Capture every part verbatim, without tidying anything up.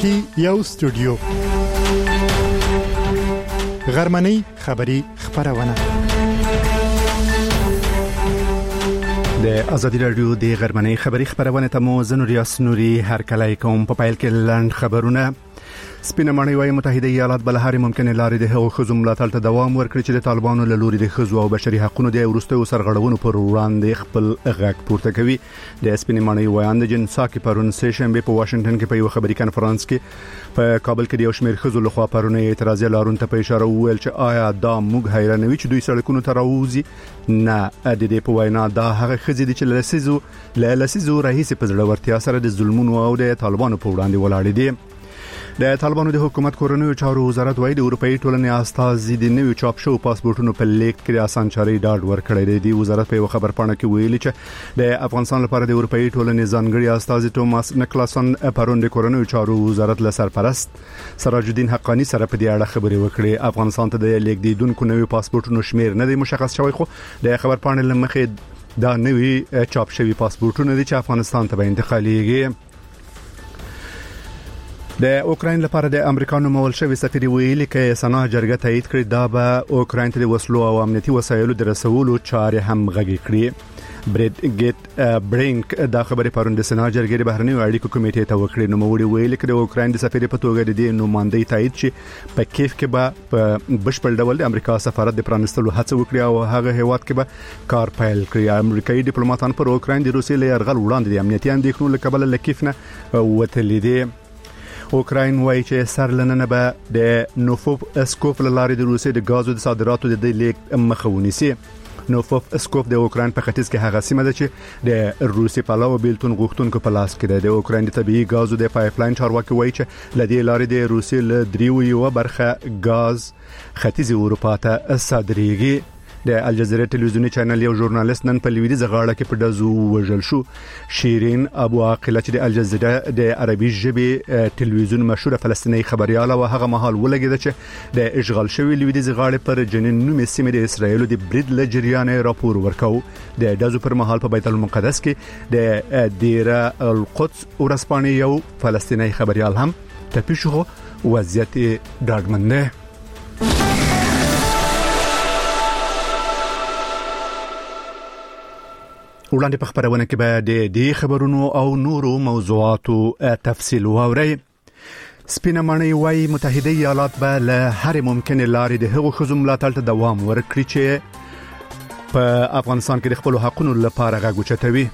کې یو استودیو غرمنۍ خبری خبرونه د ازادي رادیو د غرمنۍ خبری خبرونه ته مو زنوریاس نوري هر کله کوم په پایل کې لاند خبرونه سپینه ماڼۍ وايي متحده ایالات بل هر ممکنه لارې د هغو خزو ملاتړ ته دوام ورکړي چې د طالبانو له لوري د خزو او بشري حقوقو د ورستیو سرغړونو پر وړاندې خپل غږ پورته کوي. د سپینه ماڼۍ وایاند جنساکي پرون سیشن په واشنگټن کې په یو خبري کانفرنس کې په کابل کې د یو شمېر خزو لخوا پرونه اعتراض لارون ته په اشاره وویل چې آیا دا موږ حیرانوي چې دوی سړکونو ته راوځي؟ نه، د دې په وینا دا هغه خزې دي چې لسیزو لسیزو رئیس په ځړورتیا سره د ظلمونو او د طالبانو په وړاندې ولاړ دي. د طالبانو د حکومت کورنیو چارو وزارت وايي د اروپאי ټولنې استازي د نوي چاپ شو پاسپورتونو په لیک کې آسان چاري ډاډ ورکړی دی. وزارت په خبر پاڼه کې ویلي چې د افغانستان لپاره د اروپאי ټولنې ځانګړي استازي توماس نکلاسن پرون د کورنیو چارو وزارت له سرپرست سراج الدین حقانی سره په دې اړه خبرې وکړې. افغانستان ته د لیک دیدونکو نوي پاسپورتونو شمیر نه دی مشخص شوی، خو د خبر پاڼې لمخې دا نوي چاپ شوی پاسپورتونه دي چې افغانستان ته به انتقالېږي. د اوکراین لپاره د امریکا نومول شوی سفیر ویلي چې سنا جرګه تایید کړی دا به اوکراین ته د وسلو او امنیتي وسایلو د رسولو چارې هم غږی کړي. برید ګیټ برینک دا خبره پرون د سنا جرګې د بهرنیو اړیکو کمیټې ته وکړي. نو موږ ویل چې د اوکراین د سفیر په توګه د نوماندۍ تایید شي په کیف کې به بشپړ ډول د امریکا سفارت د پرانستلو هڅه وکړي او هغه هیواد کې به کار پیل کړي. امریکایي ډیپلوماټان پر اوکراین د روسیې له یرغل وړاندې د امنیتي اندېښنو له کبله له کیف نه وتلي دي. اوکراین وايي چې سرلننه به د نوفوف اسکوپ لارې د روسیې د غازو د صادراتو د لیک مخه ونیسي. نوفوف اسکوپ د اوکراین په ختیځ کې هغه سیمه ده چې د روسي پلاو بیلتون غوښتونکو په لاس کې ده. د اوکراین د طبيعي غازو د پایپلاین چارواکي وايي چې لدې لارې د روسیې له دریو یو برخه غاز ختیځ اروپا ته صادرېږي. د الجزیره ټلویزیونی چینل یو ژورنالیست نن په لویدیځ غاړه کې په دزو وژل شو. شیرین ابو عاقله چې د الجزیره د عربي ژبې ټلویزیون مشهور فلسطینی خبرياله او هغه مهال ولګید چې د اشغال شوی لویدیځ غاړه پر جنین نومې سیمه د اسرایل د برید لجریان راپور ورکاو. د دزو پر مهال په بیت المقدس کې د دیره القدس ورسپانې یو فلسطینی خبريال هم ټپي شو. وضعیت ډاډمن نه. وړاندې په خبرونه کې به د دې خبرونو او نورو موضوعاتو تفصیل واورئ. سپینه ماڼۍ وايي متحده ایالات به له هر ممکنه لارې د هغو خزو ملاتړ ته دوام ورکړي چې په افغانستان کې د خپل حقوقو لپاره غږ اوچتوي.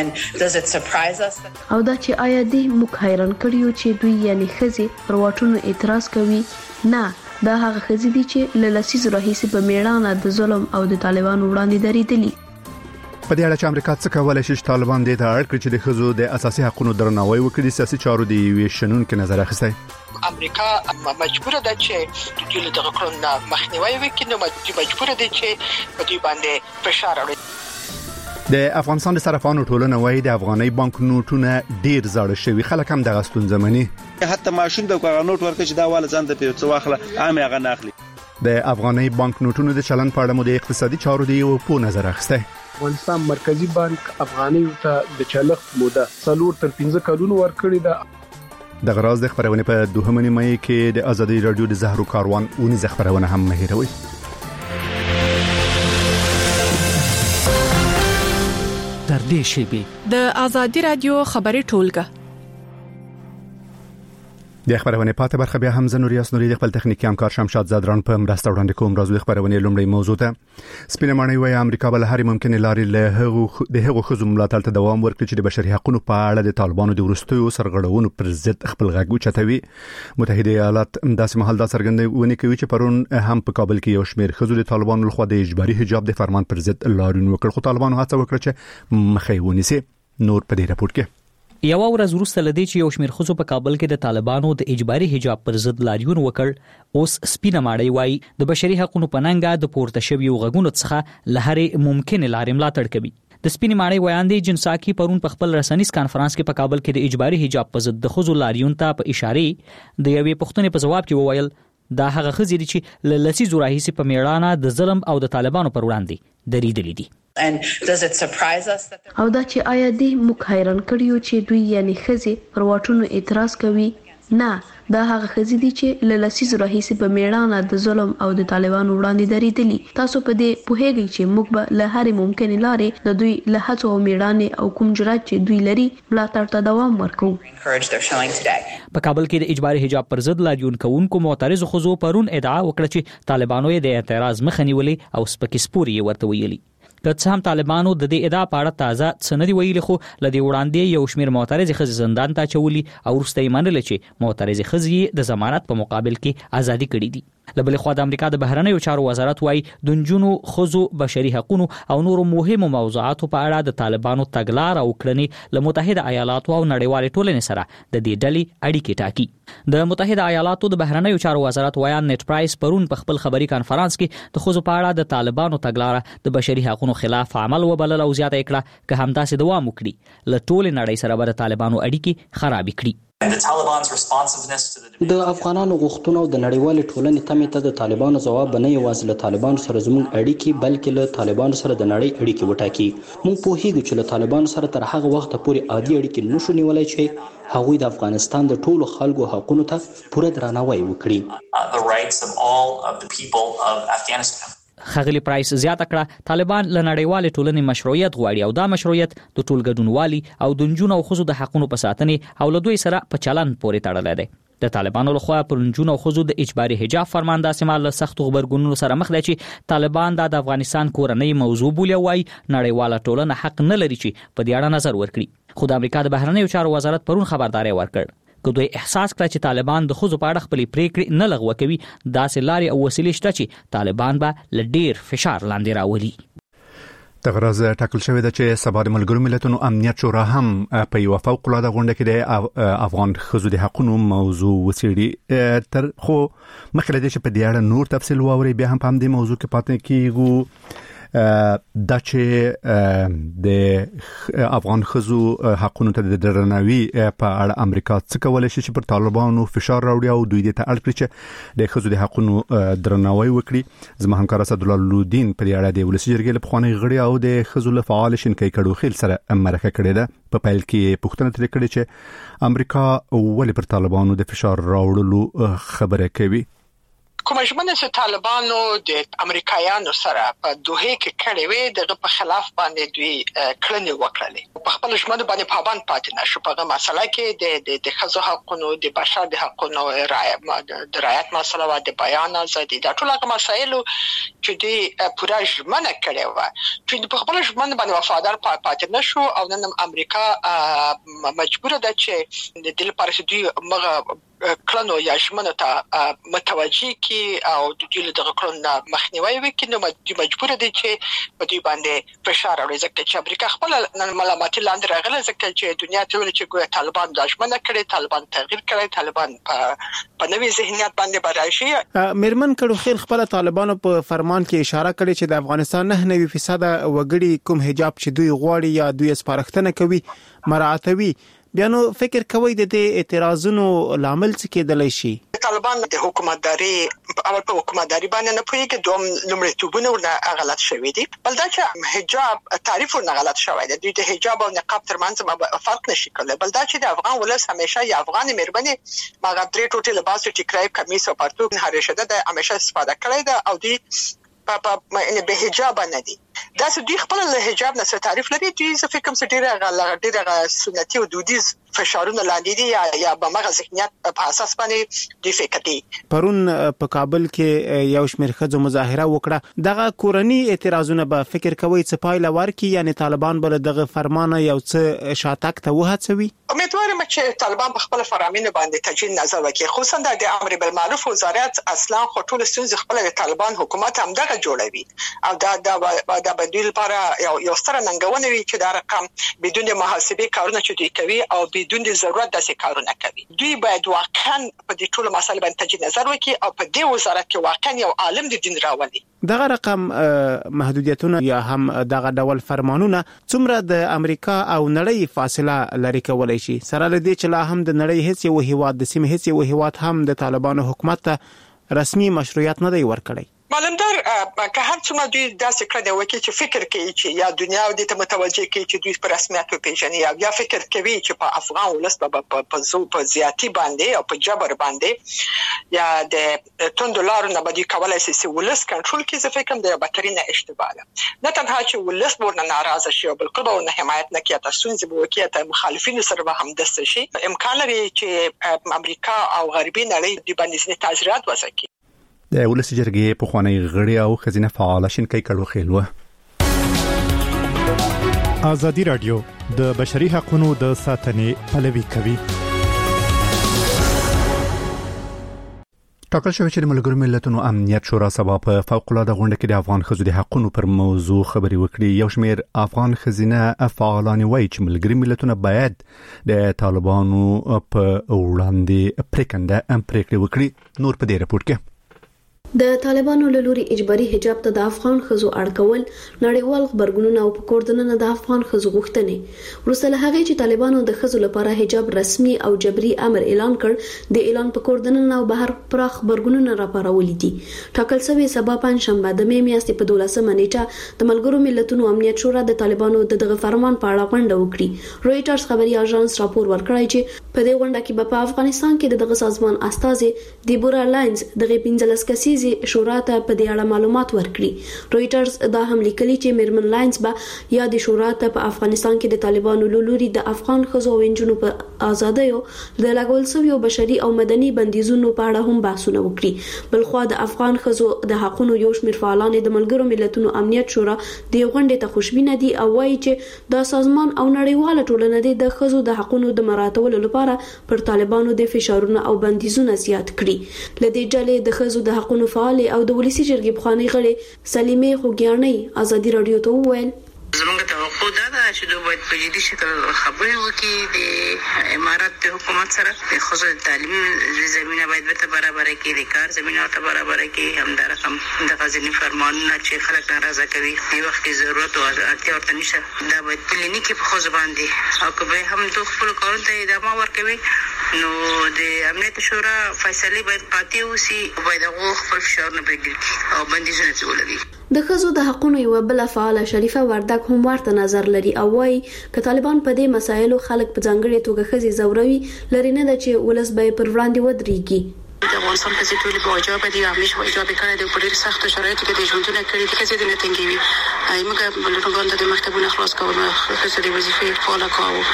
او دا چې آیا دې موږ حیران کړیو چې دوی یعنی خزي پر واټونو اعتراض کوي؟ نه، دا هغه خزي دي چې له لسیزو راهیسې په میړانه د ظلم او د طالبانو وړاندې درېدلي. په دې اړه چې امریکا څه کولای شي طالبان دې ته اړ کړي چې د خزو د اساسي حقوقو درناوی وکړي. سیاسي چارو دی وی شنن کې نظر اخیستی. امریکا مجبور ده چې د دې له کړنو مخنیوي وکړي، نو مجبور ده چې په دې باندې فشار راوړي. د افغانستان د صرافانو ټولنه وايي د افغاني بانک نوټونه ډیر زاړه شوي، خلک هم د غستون زماني حتی ماشوم د نوټ ورکړي چې دا واله ځان د پیڅ واخله عام هغه ناخلي. د افغاني بانک نوټونو د چلن په اړه مو د اقتصادي چارو دی په نظر اخیستی. افغانستان مرکزی بانک افغاني ته د چلښت موده څلور تر پنځه کلونو ورکړی ده. د غراز د خبرونه په دوهمه نیمه کې د ازادي رادیو د زهرو کاروان اونې خبرونه هم مهیروي. در دې شی د ازادي رادیو خبري ټولګه د خبرونه پاتې برخه بیا هم زنوریاس نوري د خپل تخنیکی همکار شمشاد زادران په مرسته وړاندې کوم. راځو د خبرونه لومړی موضوع ته. سپینه ماڼۍ وايي امریکا بل هر ممکنه لارې له هغو د هغو خزو ملاتړ ته دوام ورکړي چې د بشري حقوقو په اړه د طالبانو د ورستیو سرغړونو پر ضد خپل غږ اوچتوي. متحده ایالات داسې مهال دا څرګندونه کوي چې پرون هم په کابل کې یو شمېر خزو د طالبانو لخوا د اجباري حجاب د فرمان پر ضد لاریون وکړ، خو طالبانو هڅه وکړه چې مخې ونیسي. نور په دې راپور کې یو ورځ وروسته لدی چې یو شمېر خزو په کابل کې د طالبانو د اجباري حجاب پر ضد لاریون وکړ، اوس سپینه ماڼۍ وايي د بشري حقوقو په ننګه د پورته شویو غږونو څخه لهرې ممکنه لارې ملاتړ کوي. د سپینې ماڼۍ ویاندې جنساکي پرون په خپل رسنیز کانفرنس کې په کابل کې د اجباري حجاب په ضد د خزو لاریون ته په اشاره د یوې پوښتنې په جواب کې وویل دا هغه خزې دي چې له لسیزو راهیسې په میړانه د ظلم او د طالبانو پر وړاندې درېدلې دي. او دا چې آیا دې موږ حیران کړیو چې دوی یعنی خزې پر واټونو اعتراض کوي؟ نه دا هغه خزي دي چې له لسیزو راهیسې په میړانه د ظلم او د طالبانو وړاندې درېدلي. تاسو په دې پوهیږئ چې موږ به له هرې ممکنې لارې د دوی له هڅو او میړانې او کوم جرأت چې دوی لري ملاتړ ته دوام ورکوو. په کابل کې د اجباري حجاب پر ضد لاریون کوونکو معترض خزو پرون ادعا وکړه چې طالبانو یې د اعتراض مخه نیولې او سپکې سپورې یې ورته ویلي. که څه هم طالبانو د دې ادعا په اړه تازه څه نه دي ویلي، خو له دې وړاندې یو شمېر معترضې ښځې زندان ته اچولي او وروسته یې منله چې معترضې ښځې د ضمانت په مقابل کې ازادي کړي دي. له بلې خوا د امریکا د بهرنیو چارو وزارت وايي د نجونو، ښځو، بشري حقوقو او نورو مهمو موضوعاتو په اړه د طالبانو تګلاره او کړنې له متحده ایالاتو او نړیوالې ټولنې سره د دې ډلې اړیکې ټاکي. د متحده ایالاتو د بهرنیو چارو وزارت وایان نیټ پرایس پرون په خپل خبري کانفرنس کې د ښځو په اړه د طالبانو تګلاره د بشري حقوقو خلاف عمل وبلل او زیاته کړه که همداسې دوام وکړي له ټولې نړۍ سره به د طالبانو اړیکې خراب کړي. د افغانانو غوښتنو او د نړیوالې ټولنې تمې ته د طالبانو ځواب به نه یوازې له طالبانو سره زموږ اړیکې بلکې له طالبانو سره د نړۍ اړیکې وټاکي. موږ پوهیږو چې له طالبانو سره تر هغه وخته پورې عادي اړیکې نشو نیولای چې هغوی د افغانستان د ټولو خلکو حقونو ته پوره درناوی وکړي. خغلی پرایس زیاته کړه طالبان له نړیوالې ټولنې مشروعیت غواړي او دا مشروعیت د ټول ګډونوالي او د نجونو او ښځو د حقونو په ساتنې او له دوی سره په چلند پورې تړلی دی. د طالبانو لخوا پر نجونو او ښځو د اجباري حجاب فرمان داسې مهال له سختو غبرګونونو سره مخ دی چې طالبان دا د افغانستان کورنۍ موضوع بولي او وایي نړیواله ټولنه حق نه لري چې په دې اړه نظر ورکړي. خو د امریکا د بهرنیو چارو وزارت پرون خبرداری ورکړ که دوی احساس کړه چې طالبان د ښځو په اړه خپلې پریکړې نه لغوه کوي، داسې لارې او وسیلې شته چې طالبان به له ډیر فشار لاندې راولي. دغه ورځ ټاکل شوې ده چې سبا د ملګرو ملتونو امنیت شورا هم په یوه فوق‌العاده غونډه کې د افغان ښځو د حقوقو موضوع وڅېړي. تر خو مخکې له دې چې په دې اړه نور تفصیل واوري، بیا هم په همدې موضوع کې پاتې کېږو دا چې د افغان ښځو حقوقو ته د درناوي په اړه امریکا څه کولای شي چې پر طالبانو فشار راوړي او دوی دې ته اړ کړي چې د ښځو د حقوقو درناوی وکړي. زما همکار اسدالله لودین په دې اړه د ولسي جرګې له پخواني غړي او د ښځو له فعال شینکۍ کډوخیل سره مرکه کړې ده. په پیل کې پوښتنه ترې کړې چې امریکا ولې پر طالبانو د فشار راوړلو خبره کوي. کوم ژمنه چې طالبانو د امریکایانو سره په دوحه کې کړې وې دغه په خلاف باندې دوی کړنې وکړلې. په خپل ژمنه باندې پابند پاتې نشو. په هغه مسله کې د د ښځو حقوقو، د بشر د حقوقو رعایت د رعایت مسله او د بیان ازادي د ټول هغه مسایلو چې دوی پوره ژمنه کړې و چې په خپل ژمنه باندې وفادار پاتې نشو او نن امریکا مجبور ده چې د دې لپاره چې دوی مغه کلنو یا ژمنه ته متوجي کی او د دې له دغه کلونو مخنیوي وکړي، نو مجبور دي چې په دې باندې فشار راوړي. ځکه چې امریکا خپل ملامت لاندې راغله، ځکه چې دنیا ته ویل چې ګویا طالبان د ژمنه کړي، طالبان تغییر کړي، طالبان په نوې ذهنیت باندې براشي. میرمن کډوخیل خپل طالبانو په فرمان کې اشاره کړې چې د افغانستان نه نوي فیصد وګړي کوم حجاب چې دوی غواړي یا دوی سپارښتنه کوي مراعاتوي. بیا نو فکر کوي د دې اعتراضونو لامل څه کېدلی شي؟ طالبان د حکومتداري اول په حکومتداري باندې نه پوهیږي، دوم لومړیتوبونه ورنه غلط شوی دي. بل دا چې حجاب تعریف ورنه غلط شوی دی. دوی د حجاب او نقاب ترمنځ فرق نشي کولای. بل دا چې د افغان ولس همیشه یا افغان مېرمنې ماغه درې ټوټې لباس او ټیکرای کمیس او پرتوګ نه هرشده د همیشه استفاده کړی دا او دوی په په به حجاب نه دي. دا چې دوی خپل له حجاب نه تعریف لري. دوی څه فکر کوم چې ډیره ډیره سنتي او دودیز فشارونه لاندې دي یا یا په مغه ذهنیت په اساس باندې دوی فکر کوي. پرون په کابل کې یو شمېر ښځو مظاهره وکړه. دغه کورنی اعتراضونه به فکر کوي چې پایله ورکړي، یعنی طالبان بل دغه فرمان یو څه شاتک ته وهڅوي. امیدوار یم چې طالبان په خپل فرامین باندې تجدید نظر وکړي، خصوصا د امر بالمعروف وزارت اصلا خطول ستونزې خپل د طالبان حکومت هم دغه جوړوي او دا دا د بدیل لپاره یو یو ستر ننګونه وي چې دا رقم بدون محاسبه کارونه چې دوی کوي او بدون ضرورت داسې کارونه کوي. دوی باید واقعا په دې ټول مسایل باندې تجدید نظر وکړي او په دې وزارت کې واقعا یو عالم د دین راولي. دغه رقم محدودیتونه یا هم دغه ډول فرمانونه څومره د امریکا او نړۍ فاصله لري کولای شي، سره لدې چې لا هم د نړۍ هیڅ یو هیواد د سیمې هیڅ یو هیواد هم د طالبانو حکومت ته رسمي مشروعیت نه دی ورکړی. مالندار که هر څومره دوی داسې کړه د وکی چې فکر کوي چې یا دنیا د ته متوجه کوي چې دوی پر رسمیت پیژني یا فکر کوي چې په افغان ولس په په په زیاتی باندې او په جبر باندې یا د توند دلار نه بدی کولای شي ولس کنټرول کړي. زه فکر کوم د بدترینه اشتباه ده، نه تنها چې ولس ورنه ناراضه شي او بلکې ورنه حمایت نه کوي، تاسو چې به وکی ته مخالفین سره به هم دسته شي. امکان لري چې امریکا او غربي نړۍ د باندې تاثیرات وسکي. د ولسی جرګې په خوانی غړي او خزینه فعال شینکې کړو خېلوه. ازادي رادیو د بشري حقوقو د ساتنې پلوي کوي. ټاکل شوی چې د ملګرو ملتونو امنیت شورا سبا په فوق العاده غونډه کې د افغان ښځو د حقوقو پر موضوع خبري وکړي. یو شمېر افغان خزینه فعالان وایي چې ملګري ملتونه باید د طالبانو په وړاندې پریکنده ام پریکړه وکړي. نور په دې رپورت کې د طالبانو له لوري اجباري حجاب ته د افغان ښځو اړکول نړیوال خبرګونونه او په کوردننه د افغان ښځو غوښتنې وروسته له هغه چې طالبانو د ښځو لپاره حجاب رسمي او جبري امر اعلان کړ، د اعلان په کوردننه او بهر پراخ خبرګونونه راپارولې دي. ټاکل شوی سبا پنځشنبه د مې میاشتې په دولسمه نیټه د ملګرو ملتونو امنیت شورا د طالبانو د دغه فرمان په اړه غونډه وکړي. رويټرز خبري اژانس راپور ورکړی چې په دې غونډه کې په افغانستان کې دغه سازمان استازي دیبورا لاینز دغه پنځلس کسیز شورا ته په دې اړه معلومات ورکړي. رويټرز دا هم لیکلي چې میرمن لاینز به یا د شورا ته په افغانستان کې د طالبانو له لوري د افغان ښځو او نجونو په ازادیو د لګول شویو بشري او مدني بندیزونو په اړه هم بحثونه وکړي. بلخو د افغان ښځو د حقوقو یو شمېر فعالان د ملګرو ملتونو امنیت شورا د غونډې ته خوشبینه دي او وایي چې دا سازمان او نړیواله ټولنه د ښځو د حقوقو د مراعاتولو لپاره پر طالبانو د فشارونو او بندیزونو زیات کړي. لدې ډلې د ښځو د حقوقو او د ولسی جرګې بخاني غړي سلیمه خوګیاني ازادي رادیو ته وویل زمونږ توقع دا ده چې دوی باید په جدي شکل خبرې وکړي د امارات د حکومت سره د ښځو د تعلیم زمینه باید ورته برابر کړي، د کار زمینه ورته برابر کړي. همدارنګه د غزنی فرمانونه چې خلک ناراضه کوي په وخت کې ضرورت او اړتیا ورته نشته، دا باید کلینیکي په ښځو باندې او که به هم دوی خپل کارونو ته ادامه ورکوي نو د امنیت شورا فیصله باید قاطع وسی او باید هغه خپل فشارونه پرېږدي او بندیزونه ولګي. د ښځو د حقوقو یو بل فعال شریفه وردک هم ورته نظر لري او وايي ک طالبان په دې مسایلو خلک په ځانګړي توګه ښځې زوروي لري نه د چې ولس به پر وړاندې ودرېږي. د افغانستان په ټولي بوجابه دي همیشه وجابه کړې د ډېر سخت شرایطو کې د ژوندونه کړې دي چې د نتنګوي ایمګه بلټونګان د مکتبونو خلاص کول خصوصي د وظیفې فعال کاوه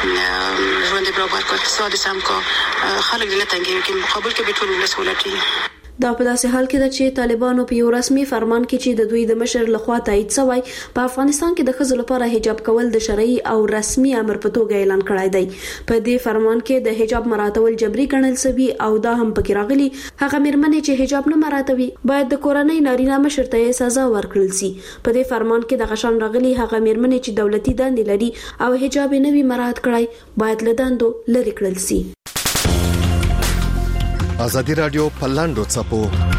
ژوند برابر کړ اقتصاد سم کا خلک د نتنګوي کې مقابل کې به ټول ولس ولټي. دا په داسې حال کې ده چې طالبانو په یو رسمي فرمان کې چې د دوی د مشر لخوا تایید شوی په افغانستان کې د ښځو لپاره حجاب کول د شرعي او رسمي امر په توګه اعلان کړی دی. په دې فرمان کې د حجاب مراعاتول جبري ګڼل شوی او دا هم پکې راغلي هغه مېرمنې چې حجاب نه مراعاتوي باید د کورنۍ نارینه مشر ته سزا ورکړل شي. په دې فرمان کې د غشن راغلي هغه مېرمنې چې دولتي دندې لري او حجاب نه وي مراعات کړی باید له دندو لرې کړل شي. ازادي رادیو په لاندو چپو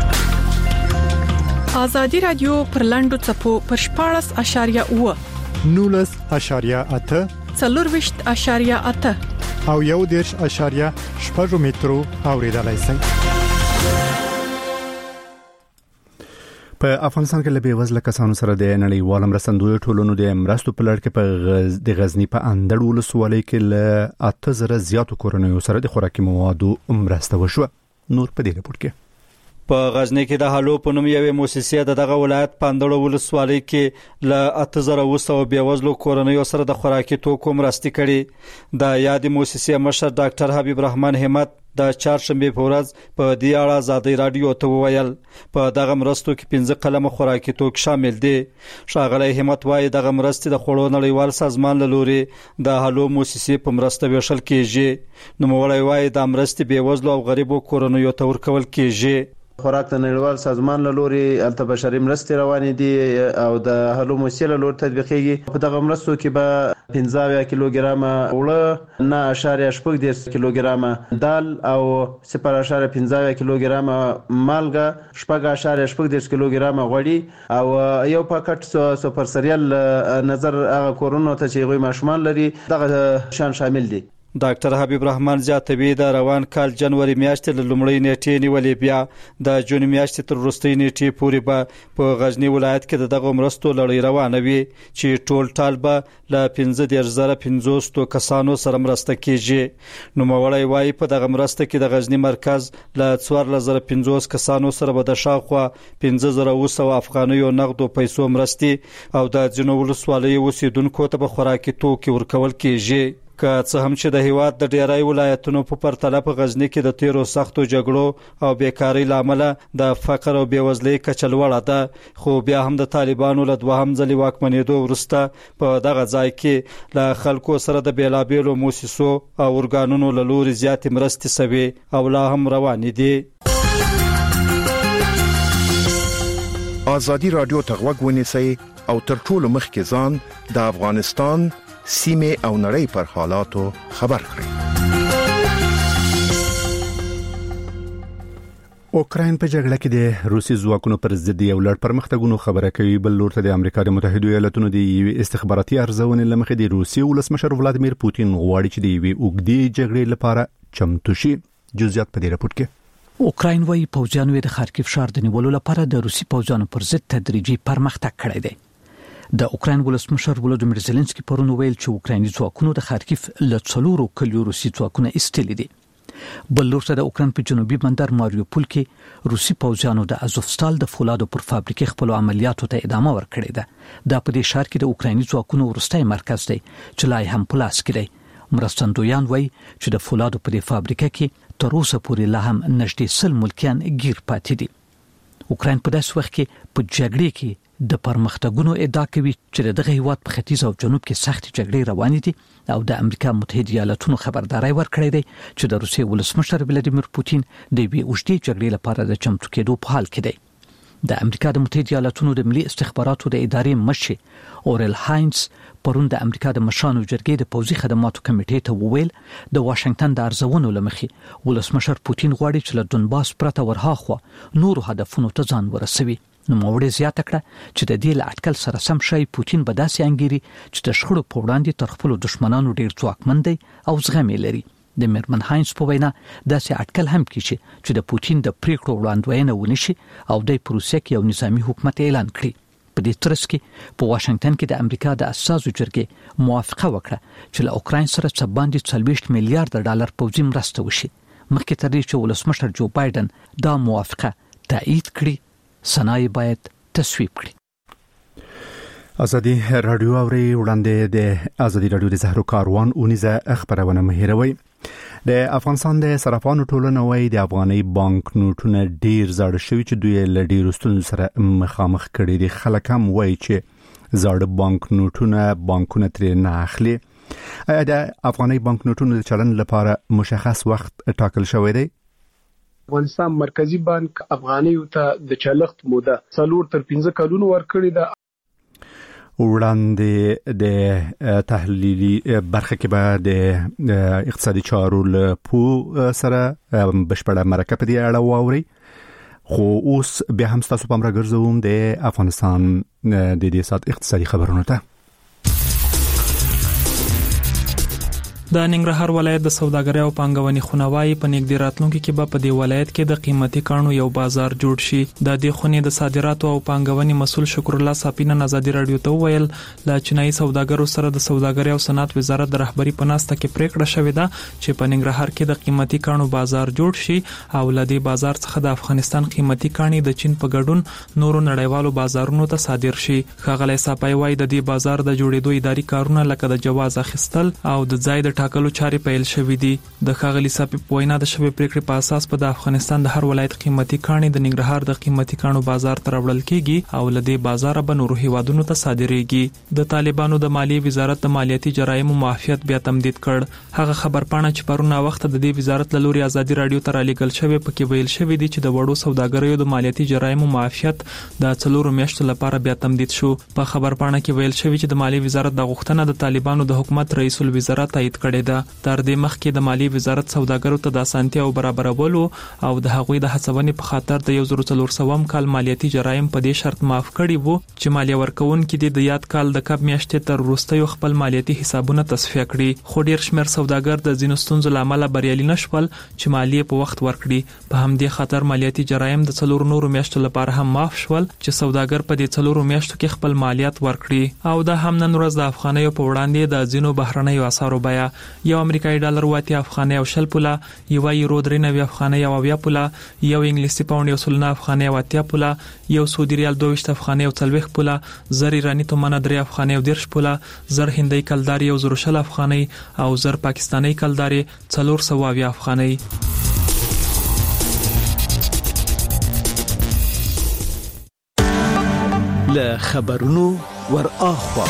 ازادي رادیو پر لاندو چپو پر شپاړس اشاریه اوه نولس اشاریه اته څلورويشت اشاریه اته او یو دیرش اشاریه شپږ مترو اوریدلای شئ. په افغانستان کې لبي وزله کسانو سره د نړیوال مرستندوی ټولنو د مرستو په لړ کې په غز د غزنی په اندړ ولسوالۍ کې ل اته زره زیاتو کورنیو سره د خوراکي موادو مرسته وشو. نور په دې رپورت کې په غزنی کې د حلو په نوم یوه مؤسسه د دغه ولایت پاندړو ولسوالۍ کې ل اته زره وسو بیوزلو کورنیو سره د خوراکي توکو مرستې کړي. د یاد مؤسسه مشر ډاکټر حبیب رحمان همت د چهارشنبه په ورځ په دې اړه ازادي رادیو ته وویل په دغه مرستو کې پنځه قلم خوراکي توک شامل دي. شاغلی همت وايي دغه مرستې د خوړو نړیوال سازمان له لوري د حلو مؤسسه په مرسته ویشل کیږي. نو مولای وايي د مرستې بیوزلو او غریبو کورنیو ته ورکول کیږي. خوراک د نړیوال سازمان له لوري الته بشري مرستې روانې دي او د هلو موسیل له لوري تطبیقېږي. په دغه مرستو کې به پنځه کیلوګرام اوړه نه اشاریه شپږ دېرش کیلوګرام دال او صفر اشاریه پنځه کیلوګرام مالګه شپږ اشاریه شپږ دېرش کیلوګرام غوړي او یو پاکټ سوپر سریال نظر هغه کورونو ته چې غوي ماشومان لري دغه شان شامل دي. ډاکټر حبیب رحمان زیاتوي د روان کال جنوري میاشتې له لومړۍ نیټې نیولې بیا د جون میاشتې تر وروستۍ نیټې پورې به په غزنی ولایت کې دغه مرستو لړۍ روانه وي چې ټول ټال به له پنځه دېرش زره پنځوس کسانو سره مرسته کیږي. نو مولای وايي په دغه مرسته کې د غزنی مرکز له څوارلس زره پنځوس کسانو سره به د شاوخوا پنځه زره اوه سوه افغانیو نغدو پیسو مرستې او د ځینو ولسوالیو اوسیدونکو ته به خوراکي توکي ورکول کیږي. که څه هم چې د هیواد د ډیری ولایتونو په پرتله په غزنی کې د تیرو سختو جګړو او بیکاری لامل د فقر او بیوزلۍ کچه لوړه ده، خو بیا هم د طالبانو له دوهم ځلې واکمنېدو وروسته په دغه ځای کې له خلکو سره د بیلابیلو موسسو او ارګانونو له لوري زیاتې مرستې شوي او لا هم روانې دي. ازادي رادیو ته غوږ ونیسئ او تر ټولو مخکې ځان د افغانستان سیمه او نړۍ پر حالاتو خبر کړئ. اوکراین په جګړه کې د روسي ځواکونو پر ضد یو لړ پرمختګونو خبره کوي. بل لور ته د امریکا د متحده ایالاتونو د استخباراتي ارزونې لمخې د روسي ولسمشر ولادیمیر پوتین غواړي چې د یوې اوږدې جګړې لپاره چمتو شي. جزئیات په دې راپور کې. اوکراین وايي پوځیانو د خارکیف ښار د نیولو لپاره د روسي پوځیانو پر ضد تدریجي پرمختګ کړی دی. د اوکراین ولسمشر ولودیمیر زيلنسکي پرون ویل چې اوکرایني ځواکونو د خارکیف له څلورو کلیو روسي ځواکونه ایستلي دي. بل لور ته د اوکراین په جنوبي بندر ماریوپول کې روسي پوځیانو د ازوفستال د فولادو پر فابریکې خپل عملیاتو ته ادامه ورکړې ده. دا په دې ښار کې د اوکرایني ځواکونو وروستۍ مرکز دی چې لا هم په لاس کې دی. مرستندویان وایي چې د فولادو په دې فابریکه کې تر اوسه پورې لا هم نږدې سل ملکیان گیر پاتې دي. اوکراین په داسې وخت کې په جګړې کې د پرمختګونو ادعا کوي چې دغه هیواد په ختیځ او جنوب کې سخت جګړې روانې دي او د امریکا متحده ایالاتونو خبرداري ورکړې ده چې د روسیې ولسمشر ولادیمیر پوتین د وی اوږدې جګړې لپاره د چمتو کېدو په حال کې دی. د امریکا د متحده ایالاتونو د ملي استخباراتو د ادارې مشر اورل هاینز پرون د امریکا د مشرانو جرګې د پوځي خدماتو کمیټې ته وویل د واشنگټن د ارزونو لمخې ولسمشر پوتین غواړي چې له دونباس پرته ورهاخوا نورو هدفونو ته ځان ورسوي. نو موړې زیاته کړه چې د دې لاټکل سره سم شي پوتین به داسې انګيري چې د شخړو په وړاندې تر خپل دشمنانو ډیر ځواکمن دی او زغم لري. د میرمن هاینز په وینا داسې اټکل هم کیږي چې د پوتین د پریکړو وړاندوینه ونشي او د پروسه کې یو نظامی حکومت اعلان کړي. په دې ترڅ کې په واشنگټن کې د امریکا د اساسو جرګې موافقه وکړه چې له اوکراین سره څه باندې څلوېښت میلیارډ ډالر پوځي مرسته وشي. مخکې تر دې چې ولسمشر جو بایدن دا موافقه تایید کړي سنای باید تصویب کړي. ازادي رادیو اوري وړاندې د ازادي رادیو د زهرو کاروان اونیزه خبرونه مهیروي. د افغانستان د صرافانو ټولنه وايي د افغاني بانک نوټونه ډیر زړه شوي چې دوی له ډیرو ستونزو سره مخامخ کړي دي. خلک هم وايي چې زړه بانک نوټونه بانکونه ترې نه اخلي. آیا د افغاني بانک نوټونو د چلن لپاره مشخص وخت ټاکل شوی دی؟ افغانستان مرکزی بانک افغانیو ته د چلښت موده څلور تر پنځه کلونو ورکړی ده. وړاندې د تحلیلي برخه کې به د اقتصادي چارو له پو سره بشپړه مرکه په دې اړه واوري. خو اوس بیا هم تاسو په امر ګرځوم د افغانستان د دې سات اقتصادي خبرونو ته. د ننګرهار ولایت د سوداګرۍ او پانګونې خونوای په نږدې راتلونکو کې به په دې ولایت کې د قیمتي کانو یو بازار جوړ شي. د دې خونې د صادراتو او پانګونې مسول شکر الله صافینه آزادي رادیو ته ویل لا چینایي سوداګرو سره د سوداګرۍ او صنعت وزارت د رهبری په ناسته کې پریکړه شوې ده چې په ننګرهار کې د قیمتي کانو بازار جوړ شي او له دې بازار څخه د افغانستان قیمتي کاني د چین په ګډون نورو نړیوالو بازارونو ته صادر شي. ښاغلی صافی وایي د دې بازار د جوړېدو اداري کارونه لکه د جواز اخیستل او د ځای د ټاکلو چارې پیل شوې دي. د ښاغلي صافی په وینا د شوې پریکړې په اساس په د افغانستان د هر ولایت قیمتي کاني د ننګرهار د قیمتي کانو بازار ته راوړل کیږي او له دې بازار به نورو هیوادونو ته صادریږي. د طالبانو د مالیې وزارت د مالیاتي جرایمو معافیت بیا تمدید کړ. هغه خبرپاڼه چې پرونه وخت د دې وزارت له لوري ازادي رادیو ته رالیږل شوې پکې ویل شوې دي چې د وړو سوداګریو د مالیاتي جرایمو معافیت د څلورو میاشتو لپاره بیا تمدید شو. په خبرپاڼه کې ویل شوې چې د مالیې وزارت د غوښتنه د طالبانو د حکومت رئیس الوزرا تایید کړې کړې ده. تر دې مخکې د مالی وزارت سوداګرو ته د اسانتیاو برابرولو او د هغوی د هڅونې په خاطر د یو زر څلور سوه کال مالیاتي جرایم په دې شرط معاف کړي وو چې مالیه ورکوونکي د یاد کال د کب میاشتې تر وروستیو خپل مالیاتي حسابونه تصفیه کړي. خو ډیر شمېر سوداګر د ځینو ستونزو له امله بریالي نشول چې مالیه په وخت ورکړي. په همدې خاطر مالیاتي جرایم د څلور نورو میاشتو لپاره هم معاف شول چې سوداګر په دې څلورو میاشتو کې خپل مالیات ورکړي. او دا هم نن ورځ د افغانیو په وړاندې د ځینو بهرنیو اسعارو بیه یو امریکایي ډالر واته افغاني او شل پوله، یو یورو درې نوي افغاني او اویا پوله، یو انګلیسي پاوند یو سل نه افغاني او اتیا پوله، یو سعودي ریال دوه ویشت افغاني او څلوېښت پوله، زر ایراني تومنه درې افغاني او دېرش پوله، زر هندۍ کلداري یو زر شل افغاني او زر پاکستاني کلداري څلور سوه اویا افغاني. له خبرونو ور اخوا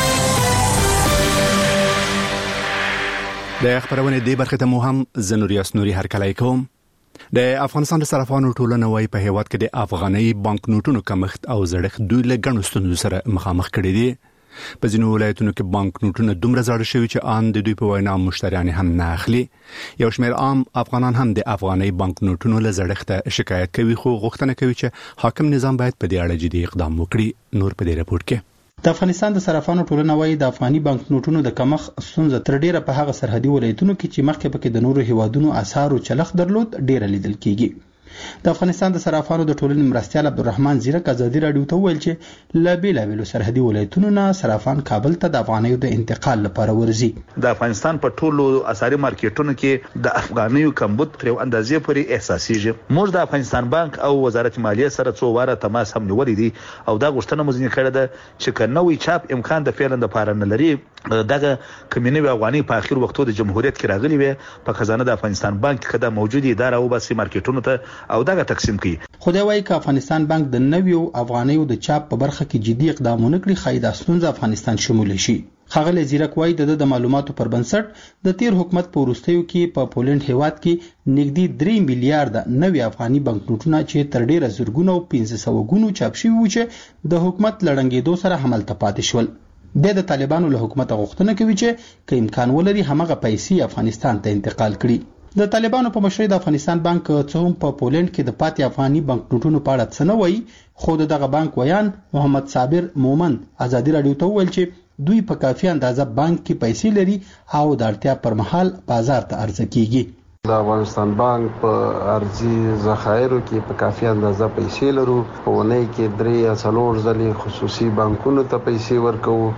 د خبرونه دی برخه ته مو هم زنوریاس نوري هرکلای کوم. د افغانستان د صرافانو ټولنه وايي په هیواد کې د افغاني بانک نوټونو کمښت او زړښت دوی له ګڼو ستونزو سره مخامخ کړي دي. په ځینو ولایتونو کې بانک نوټونه دومره زاړه شوي چې ان د دوی په وینا مشتریان هم نه اخلي. یو شمېر عام افغانان هم د افغاني بانک نوټونو له زړښت شکایت کوي، خو غوښتنه کوي چې حاکم نظام باید په دې اړه جدي اقدام وکړي. نور په دې راپور کې د افغانستان د صرافانو ټولنه وايي د افغاني بانک نوټونو د کمښت ستونزه تر ډیره په هغه سرحدي ولایتونو کې چې مخکې پکې د نورو هیوادونو اسعارو چلخ درلود ډیره لیدل کیږي. د افغانستان د صرافانو د ټولنې مرستیال عبدالرحمن زیرک ازادي راډیو ته ویل چې ل بیلابیلو سرحدي ولایتونو نه صرافان کابل ته د افغانیو د انتقال لپاره ورځي. د افغانستان په ټولو اسعاري مارکیټونو کې د افغانیو کمبود تر اندازې پورې احساسيږي. موږ د افغانستان بانک او وزارت مالیه سره څو واره تماس هم نیولې دي او دا غوښتنه مو ځنې کړې ده چې کنوي چاپ امکان د فعلا د پاره نه لري دغه کمینوي افغاني په اخر وختو د جمهوریت کې راغلي وي په خزانه د افغانستان بانک کې د موجودي اداره او باسي مارکیټونو ته او دغه تقسیم کړي. خو دا وايي چې افغانستان بانک د نویو افغانیو د چاپ په برخه کې جدي اقدامونه کړي خایدا ستونزه افغانستان شمول شي. خغل زیرک وايي د د معلوماتو پر بنسټ د تیر حکومت په وروستیو کې په پولند هیواد کې نږدې درې میلیارډ نوي افغاني بانک نوټونه چې تر ډیره زرګونه او پنځه سوه ګونو چاپ شوي و چې د حکومت لړنګېدو سره حمل ته پاتې شول. د طالبانو له حکومت غوښتنه کوي چې که امکان ولري همغه پیسې افغانستان ته انتقال کړي. د طالبانو په مشرۍ د افغانستان بانک څوم په پولند کې د پاتې افغاني بانک نوټونو په اړه څه نه وایي، خو دغه بانک ویان محمد صابر مومن ازادي راډیو ته ویل چې دوی په کافي اندازه بانک کې پیسې لري او د اړتیا پر مهال بازار ته عرضه کیږي. د افغانستان بانک په ارزي ذخایرو کې په کافي اندازه پیسې لرو. په ونې کې درې یا څلور ځلې خصوصي بانکونو ته پیسې ورکوو.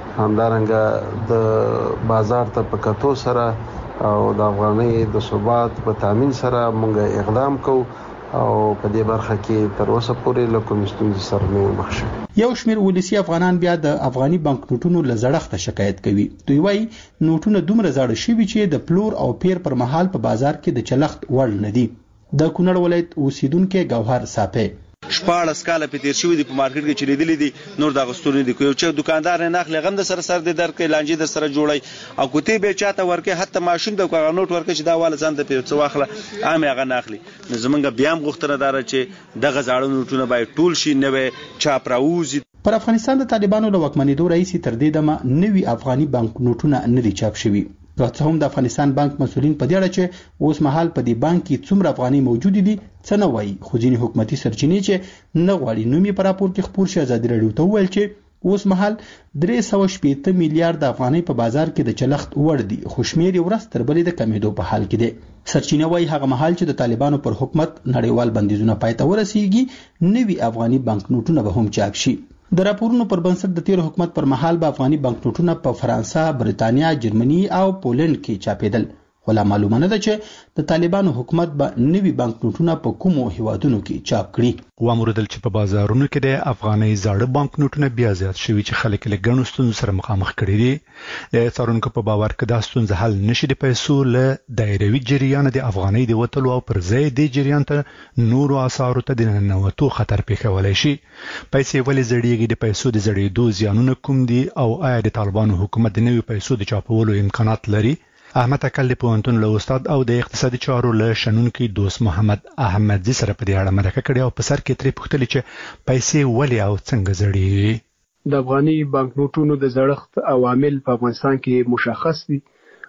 همدارنګه د بازار ته په کتو سره او د افغاني د ثبات په تامین سره موږ اقدام کوو او په دې برخه کې تر اوسه پورې له کوم ستونزې سره نه مخ شو. یو شمېر ولسی افغانان بیا د افغاني بانک نوټونو له زړښت شکایت کوي. دوی وايي نوټونه دومره زاړه شوي چې د پلور او پیر پر مهال په بازار کې د چلخت وړ نه دي. د کونړ ولایت اوسیدونکو ګوهر صافي شپاړس کاله په تیر شوی دی په مارکیټ کې چې لیدلې دي نور د غستوري دي کوي چې دکاندار نه اخلي غم د سره سر د درکې لانجې د سره جوړي او کوتي به چاته ورکه حتی ماشوم د کوغه نوٹ ورکه چې دا واله ځان ته پیڅ واخله عام هغه نه اخلي. زمونږ بیا هم غوښتنه دار چې دغه زاړه نوټونه باید ټول شي نوې چاپ راوځي. پر افغانستان د طالبانو له واکمنېدو راځي تر دې دمه نوي افغاني بانک نوټونه نه دي چاپ شوي. راته هم د افغانستان بانک مسولین په دې اړه چې اوس مهال په دې بانک کې څومره افغاني موجود دي څه نه وایي، خو ځینې حکومتي سرچینې چې نه غواړي نوم یې په راپور کې خپور شي ازادي راډیو ته وویل چې اوس مهال درې سوه شپېته میلیارډ افغانۍ په بازار کې د چلخت وړ دي، خو شمېر یې ورځ تر بلې د کمیدو په حال کې دی. سرچینه وایي هغه مهال چې د طالبانو پر حکومت نړیوال بندیزونه پای ته ورسیږي نوي افغاني بانک نوټونه به هم چاپ شي. د راپورونو پر بنسټ د تیر حکومت پر مهال به افغاني بانک نوټونه په فرانسه، برتانیا، جرمني او پولند کې چاپېدل. خو لا معلومه نه ده چې د طالبانو حکومت به نوي بانک نوټونه په کومو هیوادونو کې چاپ کړي. وامردل چې په بازارونو کې د افغاني زاړه بانک نوټونه بیا زیات شوي چې خلک له ګڼو ستونزو سره مخامخ کړي دي. د څارونکو په باور کې دا ستونزه حل نشي د پیسو له دایروي جریان د افغاني د وټلو او پر ځای د جریان ته نورو اسعارو ته د ننوتو خطر پیښولای شي. پیسې ولې زړیږي، د پیسو د زړېدو زیانونه کوم دي او آیا د طالبانو حکومت د نوي پیسو د چاپولو امکانات لري؟ احمد اکل په پوهنتون له استاد او د اقتصادي چارو له شنونکي دوست محمد احمدزي سره په دې اړه مرکه کړې او په سر کې ترې پوښتنه چې پیسې ولې او څنګه زړې. د افغاني بانک نوټونو د زړښت عوامل په افغانستان کې مشخص دي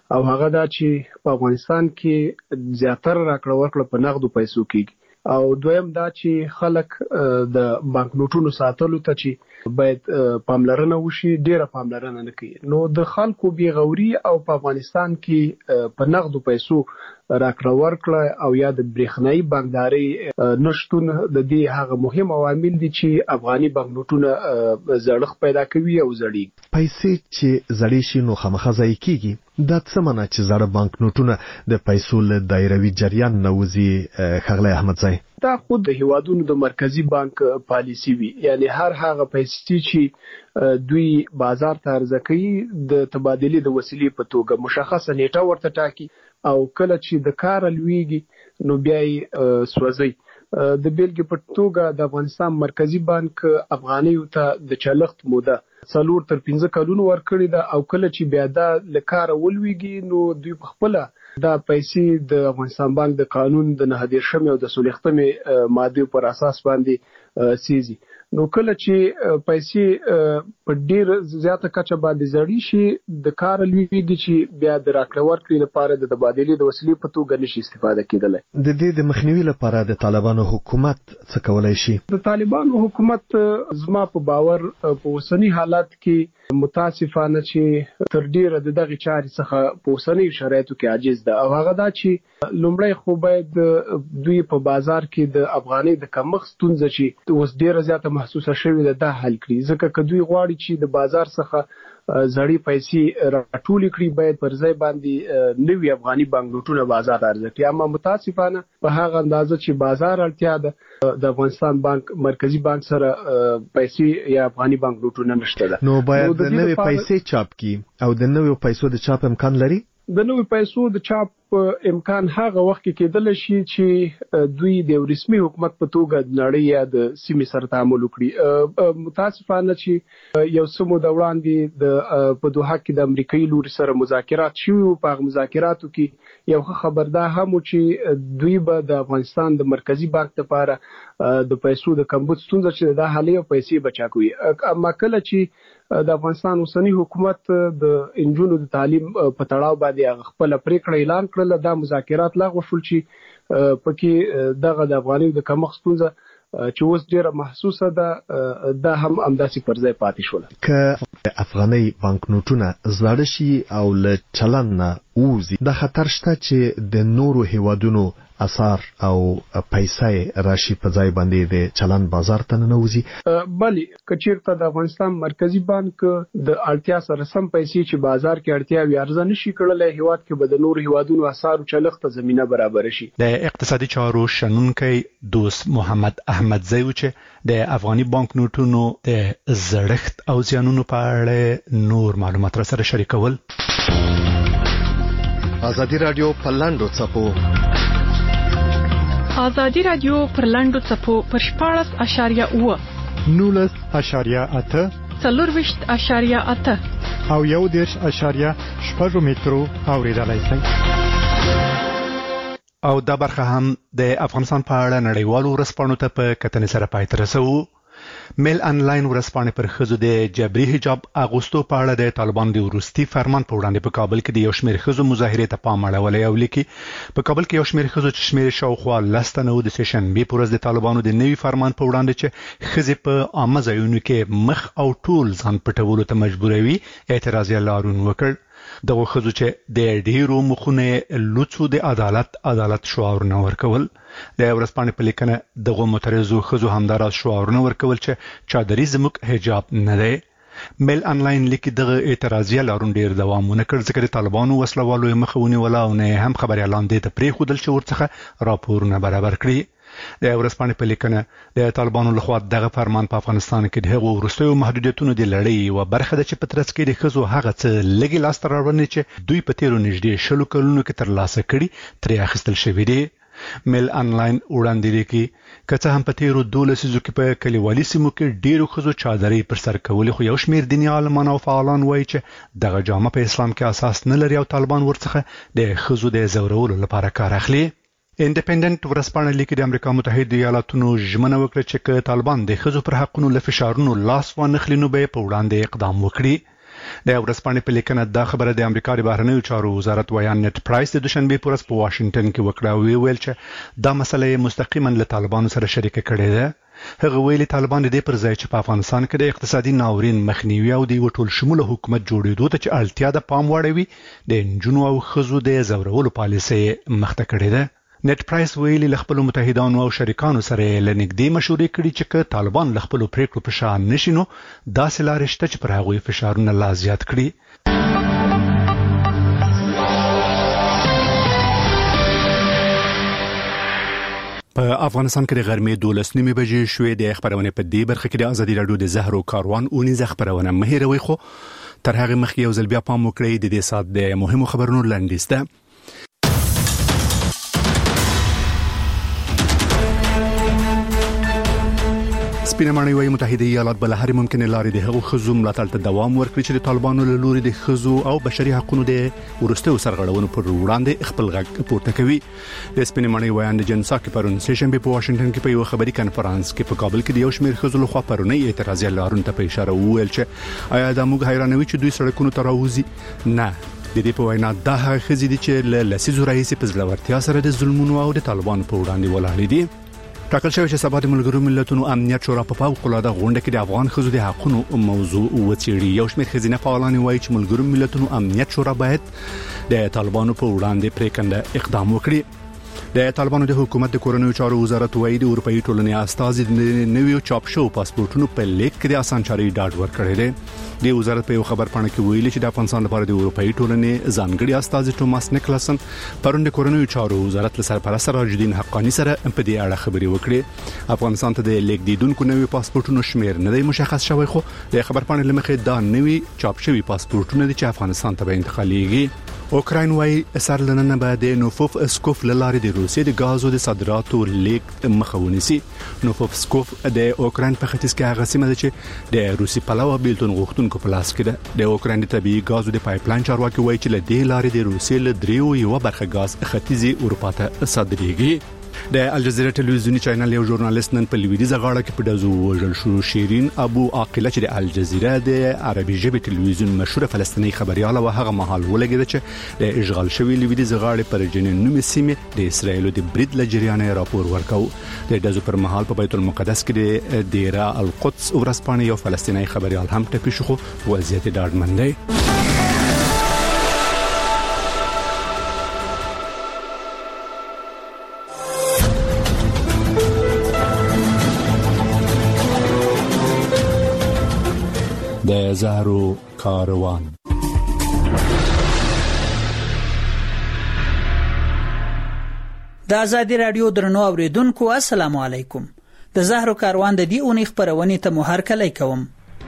او هغه دا چې په افغانستان کې زیاتره راکړه ورکړه په نغدو پیسو کېږي او دویم دا چې خلک د بانک نوټونو ساتلو ته چې باید پاملرنه وشي ډیره پاملرنه نه کوي نو د خلکو بی غوري او په افغانستان کې په نغدو پیسو راکړه ورکړه او یا د برېښنايي بانکداري نشټون د دې هغه مهم عوامل دي چې افغاني بانک نوټونه زړښت پیدا کوي او زړی پیسې چې زړې شي نو خامخا ځای کیږي دا څه معنی چې زړه بانک نوټونه د پیسو له دایروي جریان نه وځي خغلی احمد زای دا خود د هیوادونو د مرکزی بانک پالیسی وي یعنی هر هغه پیسې چې دوی بازار ته عرضه کوي د تبادلې د وسیلې په توګه مشخصه نیټه ورته ټاکي او کله چې د کار لویږي نو بیا یې سوځي د بیلګې په توګه د افغانستان مرکزی بانک افغانیو ته د چلښت موده څلور تر پنځه کلونو ورکړي دا او کله چې بیا دا لکار ولويږي نو دوی په خپل دا پیسې د افغانستان بانک د قانون د نه دیرشمې او د سولختمې ماده پر اساس باندې سيزي نو کله چې پیسې په ډیر زیاته کچه باندې زړی شي د کار لویږي چې بیا د راکړه ورکړې لپاره د تبادلې د وسیلې په توګه نشي استفاده کېدلی د دې د مخنیوي لپاره د طالبانو حکومت څه کولای شي د طالبانو حکومت زما په باور په اوسنی حالت کې متاسفانه چې تر ډیره د دغه چارې څخه په اوسنی شرایطو کې عاجز ده او هغه دا چې لومړی خو باید دوی په بازار کې د افغاني د کمښت ستونزه چې اوس ډیره زیاته محسوسه شوې ده دا حل کړي ځکه که دوی غواړي چې د بازار څخه زړې پیسې راټول کړي باید پر ځای باندې نوي افغاني بانک نوټونه بازار عرضه کړي اما متاسفانه په هغه اندازه چې بازار اړتیا ده د افغانستان بانک مرکزی بانک سره پیسې یا افغاني بانک نوټونه نشته ده نو باید د نوي پیسې چاپ کی او د نوي پیسو د چاپ امکان لري د نوي پیسو د چاپ امکان هغه وخت کې کېدل شي چې دوی د رسمي حکومت په توګه د نړۍ یا د سیمې سره تعامل وکړي متاسفانه چې یو څه د وړاندې د په دوحه کې د امریکایي لوري سره مذاکرات شوي په هغه مذاکراتو کې یو خبردار هم چې دوی به د افغانستان د مرکزی بانک لپاره د پیسو د کمبود ستونزه چې د حالي پیسې بچا کوي اما کله چې د افغانستان اوسنی حکومت د انجونو د تعلیم په تړاو باندې خپل پریکړه اعلان کړل دا مذاکرات لغوه شول چې پکې دغه د افغاني د کمښت ستونزه چې اوس ډیره محسوسه ده دا هم همداسې پر ځای پاتې شول که افغاني بانک نوټونه زړه شي او له چلن نه وځي د خطر شته چې د نورو هیوادونو اثر او پیسې راشي په ځای باندې د چلن بازار ته نه وځي بلی کچیرته د افغانستان مرکزی بانک د اړتیا سره سم پیسې چې بازار کې اړتیا وي ارزه نشي کړلای هیواد کې به د نورو هیوادونو اثر چلښت زمينه برابر شي د اقتصادي چارو شنونکي دوست محمد احمد زیو چې د افغاني بانک نوټونو د زړښت او زیانونو په اړه نور معلومات را سره شریکول ازادي رادیو پلاندو چپو ازادي رادیو پر لاندو چپو پر شپاړس اشاریه اوه نولس اشاریه اته څلورویشت اشاریه اته او یو دیرش اشاریه شپږ مترو اوریدلای شئ او دا برخه هم د افغانستان په اړه نړیوالو ورځپاڼو ته په کتنې سره پای ته رسوو میل انلاین ورځپاڼې پر ښځو د جبري حجاب اغوستو په اړه د طالبانو د وروستي فرمان په وړاندې په کابل کې د یو شمېر ښځو مظاهرې ته پام اړولی او لیکي په کابل کې یو شمېر ښځو چې شمېر شاوخوا لس تنه د سېشنبې په ورځ د طالبانو د نوي فرمان په وړاندې چې ښځې په عامه ځایونو کې مخ او ټول ځان پټولو ته مجبوروي اعتراض یې لاروون وکړ دغه ښځو چې د ډیرو مخونه لوڅو د عدالت عدالت شعارونه ورکول د ورځپاڼې په لیکنه دغه معترضو ښځو همداراز شعارونه ورکول چې چادري زموږ حجاب نه دی میل انلاین لیکي دغه اعتراضیه لارون ډیر دوام ونه کړ ځکه د طالبانو وسلوالو یې مخه ونیوله او نه هم خبريالان دې ته پرېښودل چې ورڅخه راپورونه برابر کړي د ورځپاڼې په لیکنه د طالبانو لخوا دغه فرمان په افغانستان کې د هغو وروستیو محدودیتونو د لړۍ او برخه د چې په ترڅ کې د ښځو هغه څه لږې لاسته راوړنې چې دوی په تیرو نږدې شلو کلونو کې ترلاسه کړي ترې اخیستل شوي دي میل انلاین وړاندې لیکي که څه هم په تیرو دولسو کې په کلیوالي سیمو کې ډیرو ښځو چادرې پر سر کولې خو یو شمېر دیني عالمان او فعالان وایي چې دغه جامه په اسلام کې اساس نه لري او طالبان ورڅخه د ښځو د زورولو لپاره کار اخلي انډیپندنت ورځپاڼه لیکي د امریکا متحده ایالاتونو ژمنه وکړه چې که طالبان د ښځو پر حقونو له فشارونو لاس وانخلي نو به په وړاندې اقدام وکړي د ورځپاڼې په لیکنه دا خبره د امریکا د بهرنیو چارو وزارت ویان نت پرایس د دوشنبه په ورځ په واشنگټن کې وکړه او ویل چې دا مسله مستقیما له طالبانو سره شریک کړې ده. هغه ویلي طالبان د دې پر ځای چې په افغانستان کې د اقتصادي ناورین مخنیوي او د ټول شموله حکومت جوړېدو ته چې اړتیا د پام وړوي د نجونو او ښځو د زورولو پالیسي مخته کړې ده. نت پرایس ویلي له خپل متحدانو او شریکانو سره لنګدې مشورې کړي چې که طالبان له خپل پریکړو په شان نشینو داسې لارې شته چې پر هغوی فشارونه لا زیات کړي. په افغانستان کې د غرمې دولس نیمې بجې شوې. د خبرونه په دې برخه کې د ازادي رادیو د زهرو کاروان اونیزه خبرونه مهیروي خو تر هغه مخکې یو ځل بیا پام وکړئ د دې سات د مهمو خبرونو لنډیز ده. سپینه ماڼۍ وايي متحده ایالات بل هر ممکنه لارې د هغو خزو ملاتړ ته دوام ورکړي چې د طالبانو له لوري د خزو او بشري حقوقو د ورستو سرغړونو پر وړاندې خپل غږ پورته کوي. د سپینه ماڼۍ وایي د جنسا کې پرون سشنبه په واشنگټن کې په یو خبري کانفرنس کې په کابل کې د یو شمېر خزو لخوا پرونی اعتراضي لارون ته په اشاره وویل چې آیا د موږ حیرانوي چې دوی سړکونو ته راوځي؟ نه، د دې په وینا دا هغه خزې دي چې له لسیزو راهیسې په ځلورتیا سره د ظلمونو او د طالبانو په وړاندې ولاړې دي. ټاکل شوی چې سبا د ملګرو ملتونو امنیت شورا په فوق العاده غونډه کې د افغان ښځو د حقوقو موضوع وڅېړي. یو شمېر ښځینه فعالان وایي چې ملګرو ملتونو امنیت شورا باید د طالبانو په وړاندې پریکنده اقدام وکړي. د طالبانو د حکومت د کورنیو چارو وزارت وایي د اروپאי ټولنې استازي د نویو چاپ شو پاسپورتونو په لیک کې د اسان چاري ډاډ ورکړی دی. د وزارت په یو خبر پاڼه کې ویلي چې د افغانستان لپاره د اروپאי ټولنې ځانګړي استازي ټوماس نیکلسن پرون د کورنیو چارو وزارت له سرپرست راجدین حقانی سره په دې اړه خبرې وکړې. افغانستان ته د لیک دیدونکو نوي پاسپورتونو شمیر نه دی مشخص شوی خو د خبر پاڼې لمخې دا نوي چاپ شوی پاسپورتونه دي چې افغانستان ته به انتقالېږي. اوکراین وايي سرلننه به د نوفوف اسکوف لاره د روسیې د غازو د صادراتو لیک مخه ونیسي. نوفوف اسکوف د اوکراین په ختیځ کې هغه سیمه ده چې د روسي پلوه بیلتون غوښتونکو په لاس کې ده. د اوکراین د طبيعي غازو د پایپلاین چارواکي وايي چې له دې لارې د روسیې له دریو یو برخه غاز ختیځي اروپا ته صادرېږي. د الجزیره ټلویزیونی چینل یو ژورنالیست نن په لویدیزه غاړه کې په دزو وژل شو. شیرین ابو عاقله چې د الجزیره د عربي ژبې ټلویزیون مشهور فلسطینی خبرياله و هغه مهال ولګید چې د اشغال شوی لویدیزه غاړه پر جنین نومي سیمه د اسرایل د برید لجریانه راپور ورکاو. د دزو پر مهال په بیت المقدس کې د دیره القدس ورسپانه یو فلسطینی خبريال هم ټپي شو. وضعیت ډاډمن دی. د زهرو کاروان. د ازادي رادیو درنو اوریدونکو السلام علیکم. د زهرو کاروان د دې اونۍ خبرونه ته مو هرکلی کوم.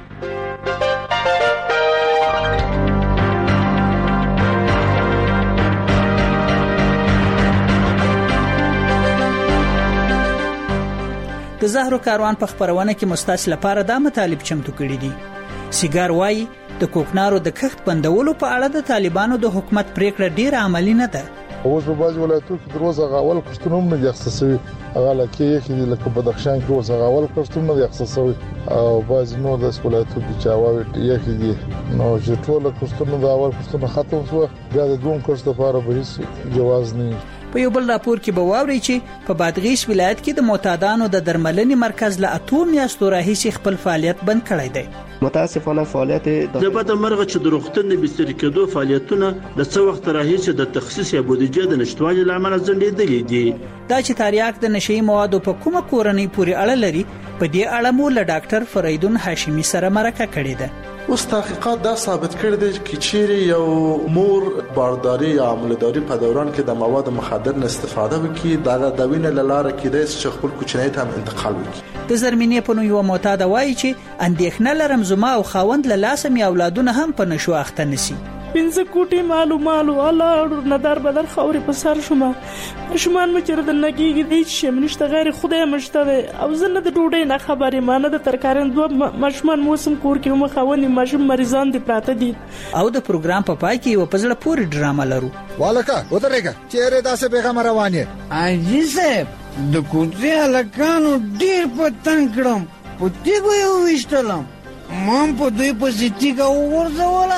د زهرو کاروان په خبرونه کې مستاس لپاره دا مطالب چمتو کړي دي. سیګار وايي د کوکنارو د کښت بندولو په اړه د طالبانو د حکومت پریکړه ډیره عملی نه ده. اوس په بعض ولایتونو کې دروازه غاول کښتونه نه دي اختصاصي، هغه لکه کې لکه بدخشان کې اوس غاول کښتونه دي اختصاصي او بعض نور د ولایتونو کې چاواوي یې دي. نو چې ټول کښتونه د اول کښتونه ختم شو بیا د دوم کښت لپاره به هیڅ جواز نه. په یو بل راپور کې به واوري چې په بادغیس ولایت کې د معتادانو د درملنې مرکز له اتو میاشتو راهیسې خپل فعالیت بند کړی دی. متاسفانه فعالیت د بده مرغه چې د روغتون د بستر کېدو فعالیتونه د څو وخت راهیسې د تخصیص یا بودیجه د نشټوالي لامل ځنډېدلې دي. دا چې تریاک د نشئی موادو په کومه کورنۍ پورې اړه لري په دې اړه مو له ډاکټر فریدون هاشمی سره مرکه کړې ده. اوس تحقیقات دا ثابت کړی دی چې چیرې یو مور بارداری یا عملداری په دوران کې د مواد مخدر نه استفاده وکړي دا د وینې لاره کې د چې خپل کوچنی ته انتقال وکړي. د زرمینې په نوم یو معتاد وایي چې اندېښنه لرم زما او خاوند له لاسه مې اولادونه هم په نشو اخته نشي. پنځه کوټې مالو مالو الله ندار بدر خوري په سر شوم. شومان مچره د نګيږي د هیڅ شمنشته غیر خدای مشته او زنه د ډوډۍ نه خبرې مانه د ترکارن دوه مشمان موسم کور کې مخاوني مشم مریضان دي پراته دي. او د پروګرام په پای کې یو پزړه پوری ډراما لرو. والکه وترېګه چیرې داسې پیغام روانه اجي صاحب د کوټې الکانو ډیر پتن کړم پټي کو یو وشتلم مام په دوی پسې تیږه وغورځوله.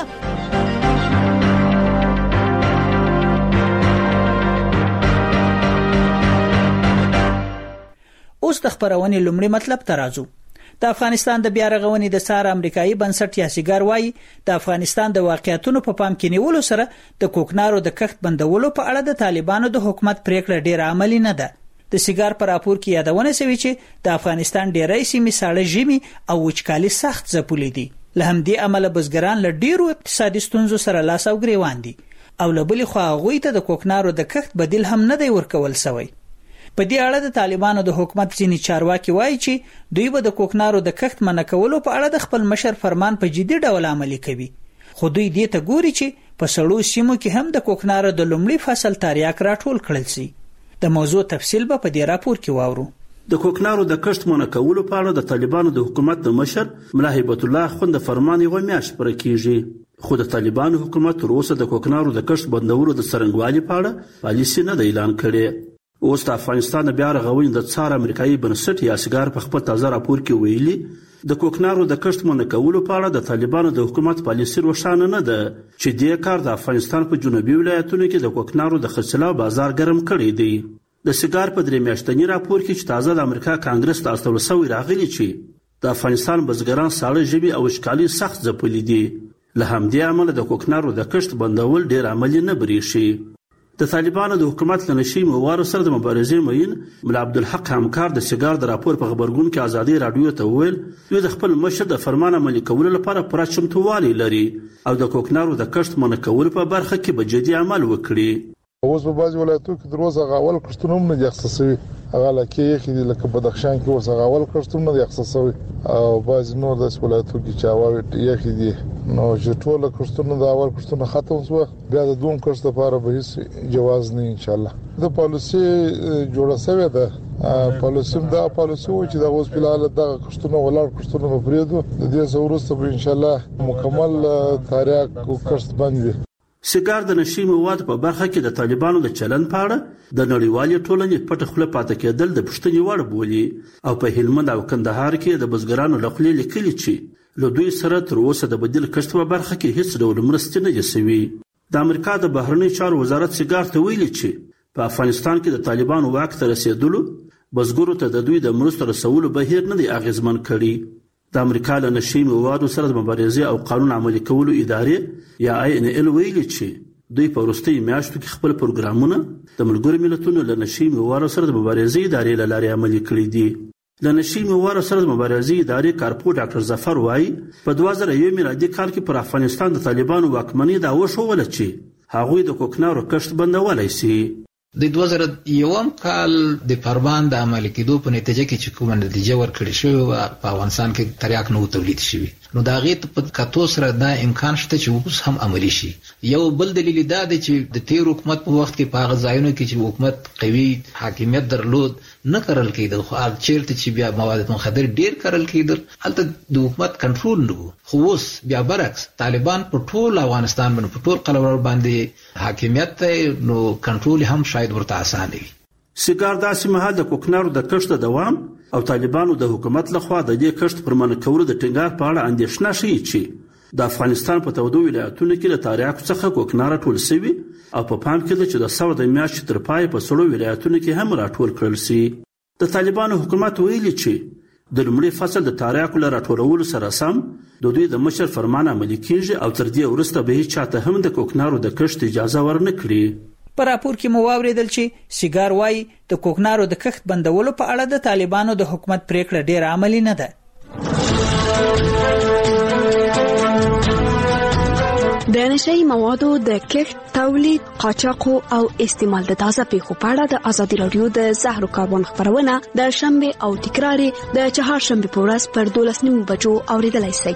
اوس د خبرونې لومړی مطلب ته راځو. د افغانستان د بیا رغونې د سار امریکایي بنسټ یا سیګار وایي د افغانستان د واقعیتونو په پام کې نیولو سره د کوکنارو د کښت بندولو په اړه د طالبانو د حکومت پریکړه ډیره عملی نه ده. د سیګار پر راپور کې یادونه شوې چې د افغانستان ډیرې سیمې ساړه ژمي او وچکالي سخت ځپلې دي. له همدې امله بزګران له ډیرو اقتصادي ستونزو سره لاس او ګریوان دي او له بلې خوا هغوی ته د کوکنارو د کښت بدیل هم نه دی ورکول شوی. په دې اړه د طالبانو د حکومت ځینې چارواکي وایي چې دوی به د کوکنارو د کښت منع کولو په اړه د خپل مشر فرمان په جدي ډول عملي کوي. خو دوی دې ته ګوري چې په سړو سیمو کې هم د کوکنارو د لومړي فصل تاریاک راټول کړل شي. د موضوع تفصیل به په دې راپور کې واورو. د کوکنارو د کښت منع کولو په اړه د طالبانو د حکومت د مشر ملا هیبت الله خوند فرمان یو میاشت پر کېږي، خو د طالبانو حکومت تر اوسه د کوکنارو د کښت بندولو د څرنګوالي په اړه پالیسي نه اعلان کړي. اوس د افغانستان بیا رغونې د څار امریکایي بنسټ یا سیګار په خپل تازه راپور کې ویلي د کوکنارو د کښت منع کولو په اړه د طالبانو د حکومت پالیسي روښانه نه ده چې دې کار د افغانستان په جنوبي ولایتونو کې د کوکنارو د خرڅلاو بازار ګرم کړی دی. د سیګار په درې میاشتني راپور کې چې تازه د امریکا کانګرس ته استول شوی راغلی چې د افغانستان بزګران ساړه ژمي او وچکالي سخت ځپلي دي. له همدې امله د کوکنارو د کښت بندول ډیر عملي نه بریښي. د طالبانو د حکومت له نشي موارو سره د مبارزې مین ملا عبدالحق همکار د سیګار د راپور په خبرګون کې ازادي رادیو ته وویل دوی د خپل مشر د فرمان عملي کولو لپاره پوره چمتووالی لري او د کوکنارو د کښت منع کولو په برخه کې به جدي عمل وکړي. اوس په بعض ولایتونو کې دروازه غاول کښتونه هم نه دي اختصاصي، هغه لکه یې لکه بدخشان کې اوس غاول کښتونه نه دي اختصاصي او بعض نور د ولایتونو کې چاواوي یې دي. نو چې ټول کښتونه د اول کښتونه ختم شو بیا د دوم کښت لپاره به هیڅ جواز نه ان شاء الله. د پالیسي جوړه شوې ده، پالیسي دا پالیسي و چې د اوس په حال د کښتونه ولر کښتونه په پریدو د دې ضرورت به ان شاء الله مکمل تاریخ او کښت باندې. سیګار د نشي مواد په برخه کې د طالبانو د چلن په اړه د نړیوالې ټولنې پټه خوله پاتې کېدل د پوښتنې وړ بولي او په هلمند او کندهار کې د بزګرانو له خولې لیکلي چې له دوی سره تر اوسه د بدیل کښت په برخه کې هیڅ ډول مرستې نه دي شوي. د امریکا د بهرنی چارو وزارت سیګار ته ویلي چې په افغانستان کې د طالبانو واک ته رسیدلو بزګرو ته د دوی د مرستو رسولو بهیر نه دی اغیزمن کړي. د امریکا له نشي موادو سره د مبارزې او قانون عملي کولو ادارې یا آی ان ال ویلي چې دوی په وروستیو میاشتو کې خپل پروګرامونه د ملګرو ملتونو له نشي موادو سره د مبارزې ادارې له لارې عملي کړي دي. د نشي موادو سره د مبارزې ادارې کارپو ډاکټر ظفر وایي په دوه زره یو میلادي کال کې پر افغانستان د طالبانو واکمنۍ دا وښوله چې هغوی د کوکنارو کښت بندولی شي. د دوه زره یوم کال د فرمان د عملي کېدو په نتیجه کې چې کومه نتیجه ورکړې شوې په افغانستان کې تریاک نو تولید شوی، نو دا غي په کتو سره دا امکان شته چې اوس هم عملی شي. یو بل دلیل دا دی چې د تیر حکومت په وخت کې په هغه ځایونو کې چې حکومت قوي حاکمیت درلود نه کرل کېدل، خو حال چیرته چې بیا مواد مخدر ډیر کرل کېدل هلته د حکومت کنټرول نه. خو اوس بیا برعکس طالبان په ټول افغانستان باندې په ټول قلمرو باندې حاکمیت ته، نو کنټرول هم شاید ورته اسانه وي. سیګار داسې مهال د کوکنارو د کښت دوام او طالبانو د حکومت لخوا د دې کښت پر منع کولو د ټینګار په اړه اندېښنه ښیي چې د افغانستان په تودو ولایتونو کې له تاریاکو څخه کوکنار ټول شوي او په پام کې ده چې د ثور د میاشتې تر پای په سړو ولایتونو کې هم راټول کړل شي. د طالبانو حکومت ویلي چې د لومړي فصل د تاریاکو له راټولولو سره سم د دوی د مشر فرمان عملي کیږي او تر دې وروسته به هیڅ چاته هم د کوکنارو د کښت اجازه ورنه کړي. په راپور کې مو واوریدل چې سیګار وایي د کوکنارو د کښت بندولو په اړه د طالبانو د حکومت پریکړه ډیره عملي نه ده. د نشئی موادو د کښت، تولید، قاچاق او استعمال د تازه پیښو په اړه د ازادي رادیو د زهرو کاربن خبرونه د شنبه او تکرار د چهارشنبه په ورځ پر دولس نیمو بجو اوریدلای شئ.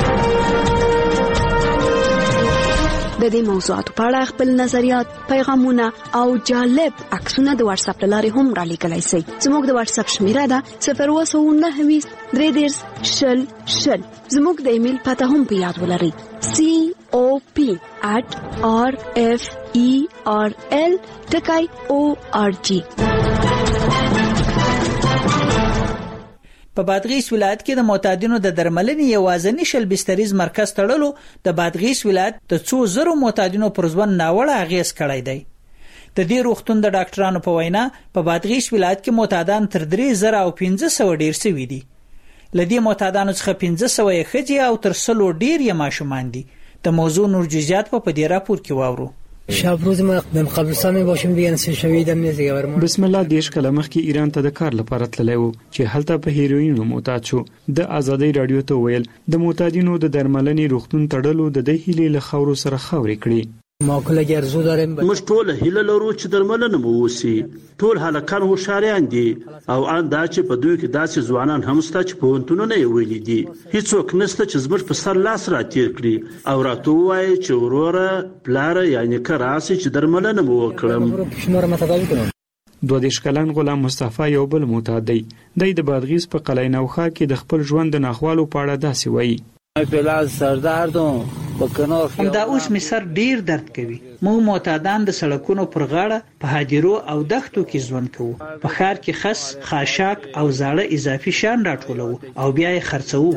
د دې موضوعاتو په اړه خپل نظریات، پیغامونه او جالب عکسونه د واتس اپ لارې هم را لیږلی شئ. زموږ د واتس اپ شمیره ده صفر اووه سوه نهه ویشت درې دېرش شل شل. زموږ د ایمیل پته هم په یاد ولرئ سی او پی at r f e r l ټکی او ار جی. په بادغیس ولایت کې د معتادینو د درملنې یوازینی شل بستریز مرکز تړلو د بادغیس ولایت د څو زرو معتادینو پر ژوند ناوړه اغیز کړی دی. د دې روغتون د ډاکټرانو په وینا په بادغیس ولایت کې معتادان تر درې زره او پنځه سوه ډیر شوي دي. لدې معتادانو څخه پنځه سوه یې ښځې او تر سلو ډیر یې ماشومان دي. د موضوع نور جزئیات په دې راپور کې واورو. شب روز ما به قبرستان باشم دیگه نسل شویدم دیگه برام. بسم الله دیش کله مخکې ایران ته د کار لپاره تللی و چې هلته په هیروین معتاد شو. د آزادۍ رادیو ته ویل د معتادینو د درملنې روغتون تړلو د دې هیلې له خاورو سره خاورې کړې. ما کله ګرځو دارم. موږ ټول هیله لرو چې درملنه مو وسی. ټول هلکان هوښیاران دي او ان دا چې په دوی کې داسې ځوانان هم شته چې پوهنتونونه یې ویلي دي. هیڅوک نشته چې زموږ په سر لاس راتیر کړي او راته ووایي چې وروره پلاره یعنی که راسي چې درملنه مو وکړم. دوه دېرش کلن غلام مصطفی یو بل معتاد دی. دی د بادغیس په قلعه نوخا کې د خپل ژوند د ناخوالو په اړه داسې وایي. همدا اوس مې سر ډیر درد کوي. موږ معتادان د سړکونو پر غاړه په هدیرو او دښتو کې ژوند کوو. په ښار کې خس، خاشاک او زاړه اضافي شیان راټولوو او بیا یې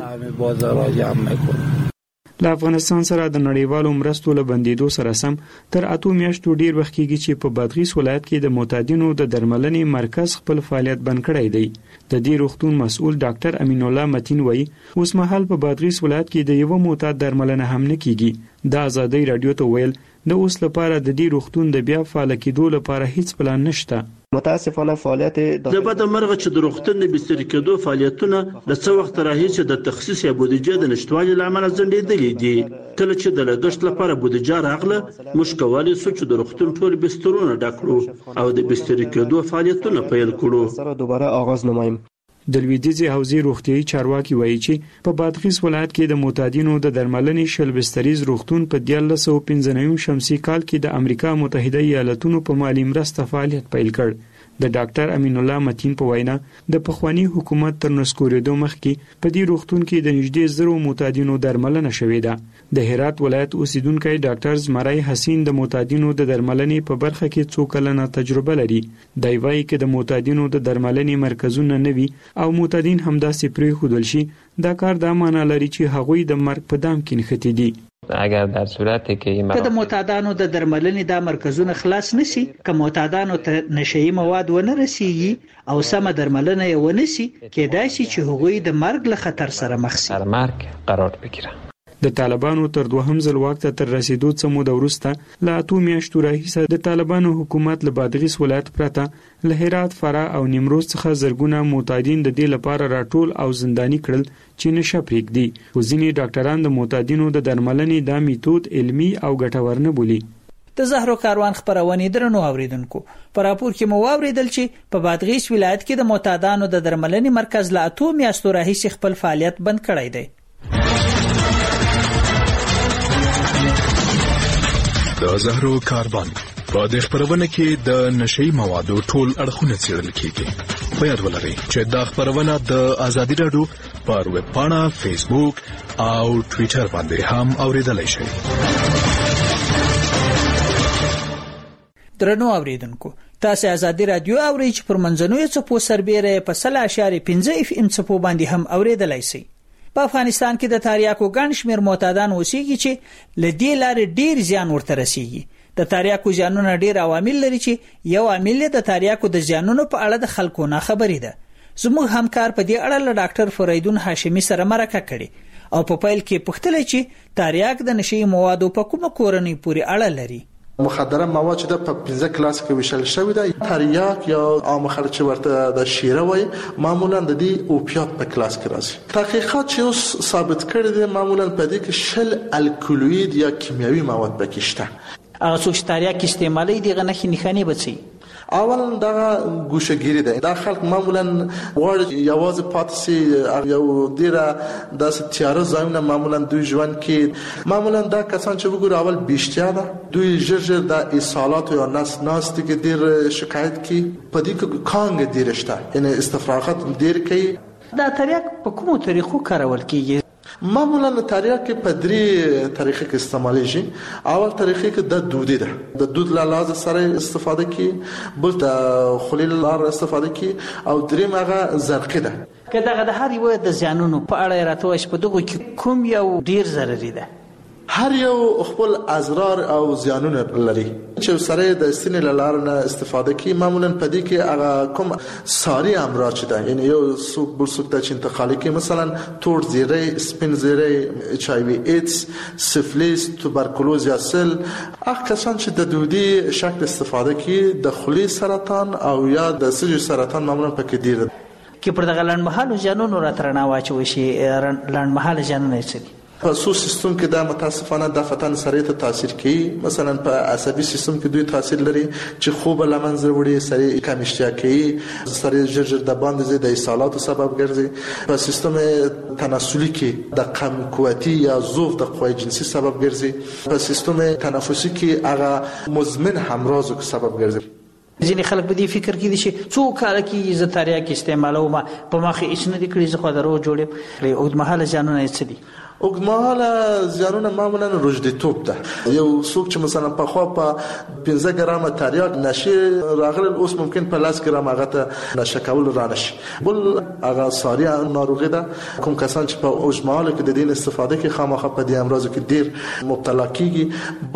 خرڅوو. له افغانستان سره د نړیوالو مرستو له بندیدو سره سم تر اتو میاشتو ډیر وخت کېږي چې په بادغیس ولایت کې د معتادینو د درملنې مرکز خپل فعالیت بند کړی دی. د دې روغتون مسؤل ډاکټر امین الله متین وایي اوس مهال په بادغیس ولایت کې د یو معتاد درملنه هم نه کیږي. د آزادۍ رادیو ته ویل د اوس لپاره د دې روغتون د بیا فعال کېدو لپاره هیڅ پلان نشته. متاسفانه فعالیت د بد مرغه چې د روغتون د بستر کېدو فعالیتونه د څو وخت راهیسې د تخصیص یا بودیجه د نشټوالي لامل ځنډېدلې دي. کله چې د لګښت لپاره بودیجه راغله موږ کولی شو چې د روغتون ټول بسترونه ډک کړو او د بستر کېدو فعالیتونه پیل کړو. سره دوباره آغاز نمایم. د لویدیځي حوزې روغتیايي چارواکي وایي چې په بادغیس ولایت کې د معتادینو د درملنې شل بستریز روغتون په دیارلس سوه پنځه نوي شمسي کال کې د امریکا متحده ایالاتونو په مالي مرسته فعالیت پیل کړ. د ډاکټر امین الله متین په وینا د پخوانی حکومت تر نسکورېدو مخکې په دې روغتون کې د نږدې زرو معتادینو درملنه شوې ده. د هرات ولایت اوسیدونکی ډاکټر زمرای حسین د معتادینو د درملنې په برخه کې څو کلنه تجربه لري. دی وایي چې د معتادینو د درملنې مرکزونه نه وي او معتادین همداسې پرېښودل شي دا کار دا معنا لري چې هغوی د مرګ په دام کې نښتي دي. اگر در صورتی که این که د معتادانو د درملنې دا مرکزونه خلاص نشي، که معتادانو ته نشئی مواد ونه رسیږي او سمه درملنه یې ونه شي، کېدای شي چې هغوی د مرګ له خطر سره مخ شي. در مرګ قرار بگیرن. د طالبانو تر دوهم ځل واک ته تر رسیدو څه موده وروسته له اتو میاشتو راهیسه د طالبانو حکومت له بادغیس ولایت پرته له هرات، فراه او نیمروز څخه زرګونه معتادین د دې لپاره راټول او زنداني کړل چې نشه پرېږدي. خو ځینې ډاکټران د معتادینو د درملنې دا میتود علمي او ګټور نه بولي. د زهرو کاروان خبرونه درنو اوریدونکو په راپور کې مو اوریدل چې په بادغیس ولایت کې د معتادانو د درملنې مرکز له اتو میاشتو راهیسه خپل فعالیت بند کړی دی. د زهرو کاروان په دې خبرونه کې د نشئی موادو ټول اړخونه څېړل کیږي. په یاد ولرئ چې دا خبرونه د آزادۍ رادیو پر ویب پاڼه، فیسبوک او ټوئیټر باندې هم اوریدلای شئ. درنو اوریدونکو تاسو آزادۍ رادیو اورئ چې پر منځنوي څپو سربېره په سل اشاریه پنځه اف ام څپو باندې هم اوریدلای شئ. په افغانستان کې د تریاکو ګڼ شمېر معتادان اوسېږي چې له دې لارې ډیر زیان ورته رسیږي. د تریاکو زیانونه ډیر عوامل لري چې یو عامل د تریاکو د زیانونو په اړه د خلکو نه خبرې ده. زموږ همکار په دې اړه له ډاکټر فریدون هاشمي سره مرکه کړې او په پیل کې پوښتنه چې تریاک د نشئی موادو په کومه کورنۍ پورې اړه لري. مخدره مواد چې د په پنځه کلاس کې ویشل شوی دی، تریاک یا عام خلک چې ورته د شیره وایي معمولا د دې اوپیات په کلاس کې راځي. تحقیقات چې اوس ثابت کړي دي معمولا په دې کې شل الکولوید یا کیمیاوي مواد پکې شته. هغه څوک چې تریاک استعمالوي دغه نښې نښانې به څه اول دا ګوشګيري ده. دا خلک معمولا وړ یوازې پاتسي یو ډیره د ستیاره ځایونه معمولا دوی ژوند کې معمولا دا کسان چې وګوري اول بیشتیا ده دوی ژر ژر د اصالات یا نس ناست کې ډیر شکایت کی په دې کې کانګ ډیر شته، یعنی استفراغات ډیر کوي. دا تریاک په کومو طریقو کارول کیږي؟ معمولا تریاک په درې طریقې کې استعمالېږي. اول طریقې کې د دودي ده، د دود له لارې سره استفاده کی، بل د خلیل لار استفاده کی، او دریم هغه زرقي ده. که دغه د هر یو د زیانونو په اړه راته وایي په دغه کې کوم یو ډیر ضرري ده؟ هر یو خپل اضرار او زیانونه لري چې سره د استنې لاره نه استفاده کوي. معمولا په دې کې هغه کوم ساري امراض چې ده، یعنی یو څوک بل څوک ته چې انتقالي کوي، مثلا تور زیره، سپین زیره، اچ آی وی ایدز، سفلیس، توبرکلوز یا سل. هغه کسان چې د دودي شکل استفاده کوي د خولې سرطان او یا د سږو سرطان معمولا پکې ډیر ده. کې پر دغه لنډمهاله زیانونو راترنه واچوي شي. لنډمهاله زیانونه څه دي؟ په سو سیستم کې دا متاسفانه د فتن سره ته تاثیر کوي. مثلا په عصبي سیستم کې دوی تاثیر لري چې خوب لمنځه وړي، سره کم اشتها کوي، سره ژر د باندې د اسهالاتو سبب ګرځي. په سیستم تناسلي کې د کم قوتي یا ضعف د قوی جنسي سبب ګرځي. په سیستم تنفسي کې هغه مزمن همراضو سبب ګرځي. ځینې خلک په دې فکر کې دي چې څو کاله کې زه تریاک استعمالوم، په مخې هیڅ نه دي کړي، زه خو درو جوړم. اوږدمهاله زیانونه څه دي؟ اوږدمهاله زیانونه معمولا روږديتوب ده. یو څوک چې مثلا په خوا په پنځه ګرامه تریاک نشه راغلی، اوس ممکن په لاس ګرام هغه ته نشه کول را نشي. بل هغه ساري ناروغي ده. کوم کسان چې په اوږدمهاله کې د دین استفاده کوي خامخا په دې امراضو کې ډیر مبتلا کیږي.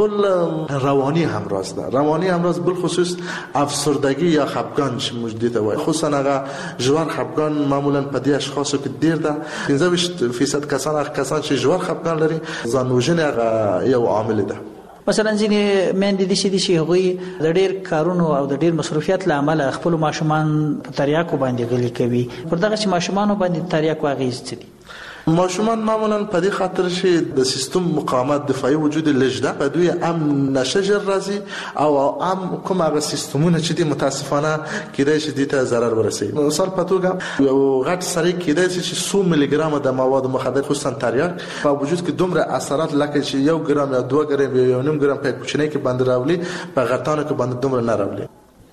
بل رواني امراض ده. رواني امراض بل خصوص افسردگی یا خفګان چې موږ دې ته وایي، خصوصا هغه ژور خفګان معمولا په دې اشخاصو کې ډیر ده. پنځه ویشت فیصد کسان هغه کسان چې ژور خفګان لري ځان وژنې هغه یو عامل ده. مثلا ځینې میندې دي چې هغوی د ډیر کارونو او د ډیر مصروفیت له امله خپل ماشومان په تریاکو باندې غلي کوي. پر دغه چې ماشومان باندې تریاک واغېز څه دي؟ ماشومان معمولا په دې خاطر چې د سیستم مقاومت دفاعي وجود لږ ده، په دوی هم نشه ژر راځي او هم کوم هغه سیستمونه چې دي متاسفانه کېدای شي دې ته ضرر ورسوي. مثال په توګه یو غټ سړی کېدای شي چې څو ملي ګرام د مواد مخدر خصوصا تریاک په وجود کې دومره اثرات لکه چې یو ګرام یا دوه ګرام یا یو نیم ګرام په کوچنۍ کې باندې راولي، په غټانو کې باندې دومره نه راولي.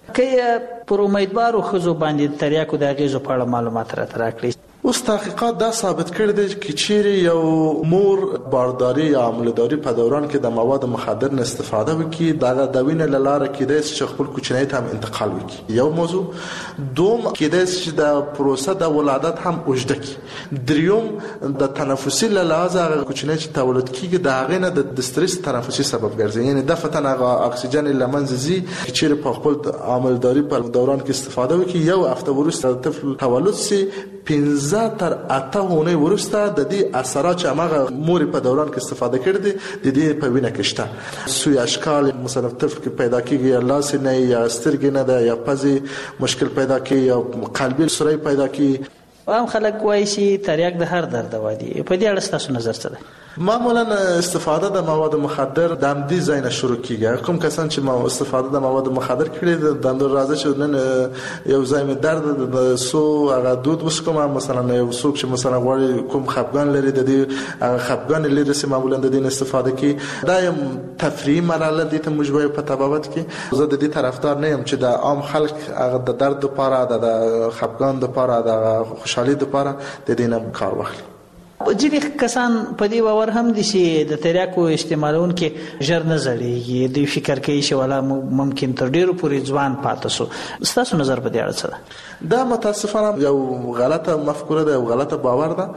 که پر امیدوارو ښځو باندې تریاکو د اغېزو په اړه معلومات راته راکړئ. اوس تحقیقات دا ثابت کړي دي چې چیرې یو مور بارداری یا عملداری په دوران کې د مواد مخدر نه استفاده وکړي، دا د وینې له لارې کېدای شي چې خپل کوچنی ته هم انتقال وکړي. یو موضوع. دوم کېدای شي چې د پروسه د ولادت هم اوږده کړي. دریوم د تنفسي له لحاظه هغه کوچنی چې تولد کېږي د هغې نه د سترس تنفسي سبب ګرځي، یعنی دفعتاً هغه اکسیجن له منځه ځي. چیرې په خپل عملداری په دوران کې استفاده وکړي، یو هفته وروسته د طفل تولد سي، پنځه تر اته اونۍ وروسته د دې اثرات چې هغه مور په دوران کې استفاده کړې دي د دې په وینه کې شته. سوی اشکال مثلا طفل کې پیدا کیږي، یا لاس نه یا سترګې نه ده، یا پزې مشکل پیدا کوي، یا قلبي سوري پیدا کوي. عام خلک وایي چې تریاک د هر درد دوا دی. په دې اړه ستاسو نظر څه دی؟ معمولا استفاده د مواد مخدر د همدې ځای نه شروع کیږي. کوم کسان چې ما استفاده د مواد مخدر کړي د اندر راځي چې نن یو ځای مې درد د سو هغه دود وسکم، مثلا یو څوک چې مثلا غواړي کوم خفګان لري د دې هغه خفګان لري چې معمولا د دې استفاده کوي. دا یم تفریحي مرحله دي ته مجبور په تبابت کې. زه د دې طرفدار نه یم چې د عام خلک هغه د درد لپاره د خفګان لپاره د خوشحالي لپاره د دې نه کار واخلي. ځینې کسان په دې باور هم دي چې د تریاکو استعمالونکي ژر نه زړېږي. دوی فکر کوي چې ولا ممکن تر ډیرو پورې ځوان پاتې شو. ستاسو نظر په دې اړه څه ده؟ دا متاسفانه یو غلطه مفکوره ده، یو غلطه باور ده.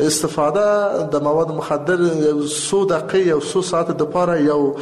استفاده د مواد مخدر یو څو دقیقې یو څو ساعت د لپاره یو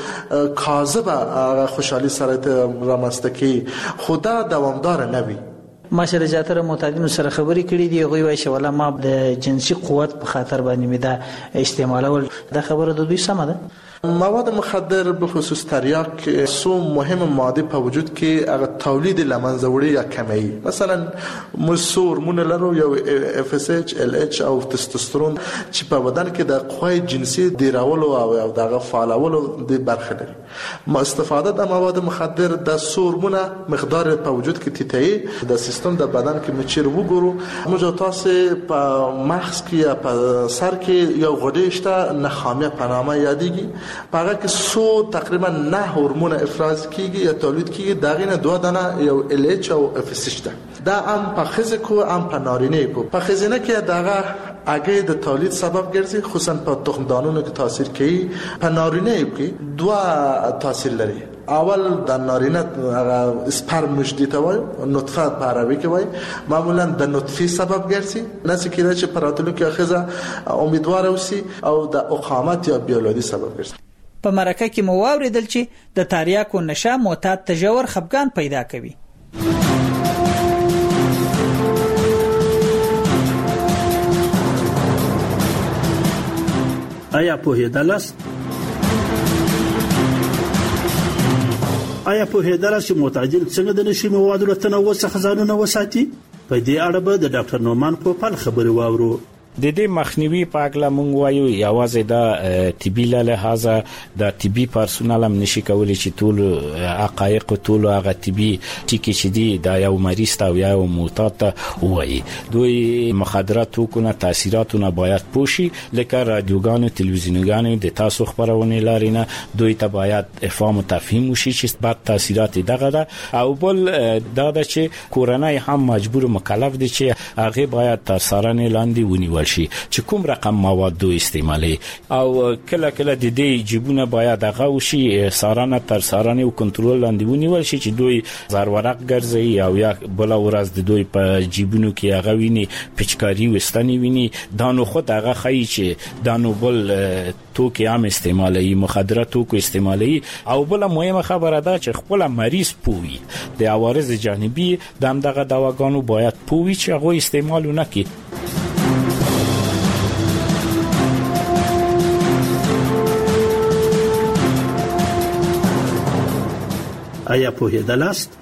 کاذبه خوشحالي سره رامنځته کوي، خو دا دوامدار نه وي. ما سره زیاتره معتادینو سره خبرې کړې دي، هغوی وایي چې ولا ما د جنسي قوت په خاطر باندې مې دا استعمالول. دا خبره د دوی سمه ده؟ مواد مخدر بخصوص تریاک سو مهم ماده په وجود کې هغه تولید لمنځه وړي یا کموي. مثلا مسور مون لرو یو اف اس اچ ال اچ او تستوسترون چې په بدن کې د قوی جنسي ډیرولو او دغه فعالولو د برخه لري. ما استفاده د مواد مخدر د سورمونه مقدار په وجود کې تیتای د سیستم د بدن کې مچیر وګورو. موږ تاسو په مغز کې یا په سر کې یو غوډه شته نخامه په نامه یادېږي. پاګه کې سو تقریبا نه هورمون افراز کیږي یا تولید کیږي. داغه نه دوه دانه یو ال اچ او اف اس اچ ده. دا هم په خزه کو هم په نارینه کو. په خزینه کې داغه هګۍ د تولید سبب ګرځي، خصوصا په تخمدانونو کې تاثیر کوي. په نارینه کې دوه تاثیر لري. اول د نارینه هغه سپرم مشدی ته وایي، نطفه په عربي کې وایي، معمولا د نطفه سبب ګرځي. نس کېږي چې پراتلو کې اخیزه امیدوار اوسي او د اقامت یا بیولوژي سبب ګرځي. په مرکه کې مو واوریدل چې د تریاکو نشه معتاد ته ژور خفګان پیدا کوي. آیا پوهېدلاست آیا پوهېدلاست چې معتادین څنګه د نشي موادو له تنوع څخه ځانونه وساتي؟ په دې اړه به د ډاکټر نومان پوپل خبرې واورو. د دې مخنیوي په اړه مونږ وایو یوازې د طبي له لحاظه د طبي پرسونل هم نشي کولی چې ټول حقایق ټول هغه طبي ټکي چې دي د یو مریض ته یا یو معتاد ته وایي. دوی مخدرات وکونه تاثیراتونه باید پوشي، لکه رادیوګانو تلویزیونګانو د تاسو خبرونه لاري نه دوی ته باید افهام او تفهیم وشي چې بد تاثیرات دغه ده. او بل دا د چې کورنۍ هم مجبور مکلف دي چې هغه باید تر څارنې لاندې ونیول شي چې کوم رقم مواد دوی استعمالي، او کله کله د دې جیبونه باید هغه وشي څارنه تر څارنې او کنټرول لاندې ونیول شي چې دوی زرورق ګرځي او یا بل ورځ د دوی په جیبونو کې هغه ویني پچکاری وستنی ویني. دا نو خود هغه خی چې دا نو بل توکي عام استعمالي، مخدرات توکو استعمالي. او بل مهمه خبره ده چې خپل مریض پوي د عوارض جانبي د همدغه دواګانو باید پوي چې هغه استعمال نه کړي. آیا پوهېدلاست؟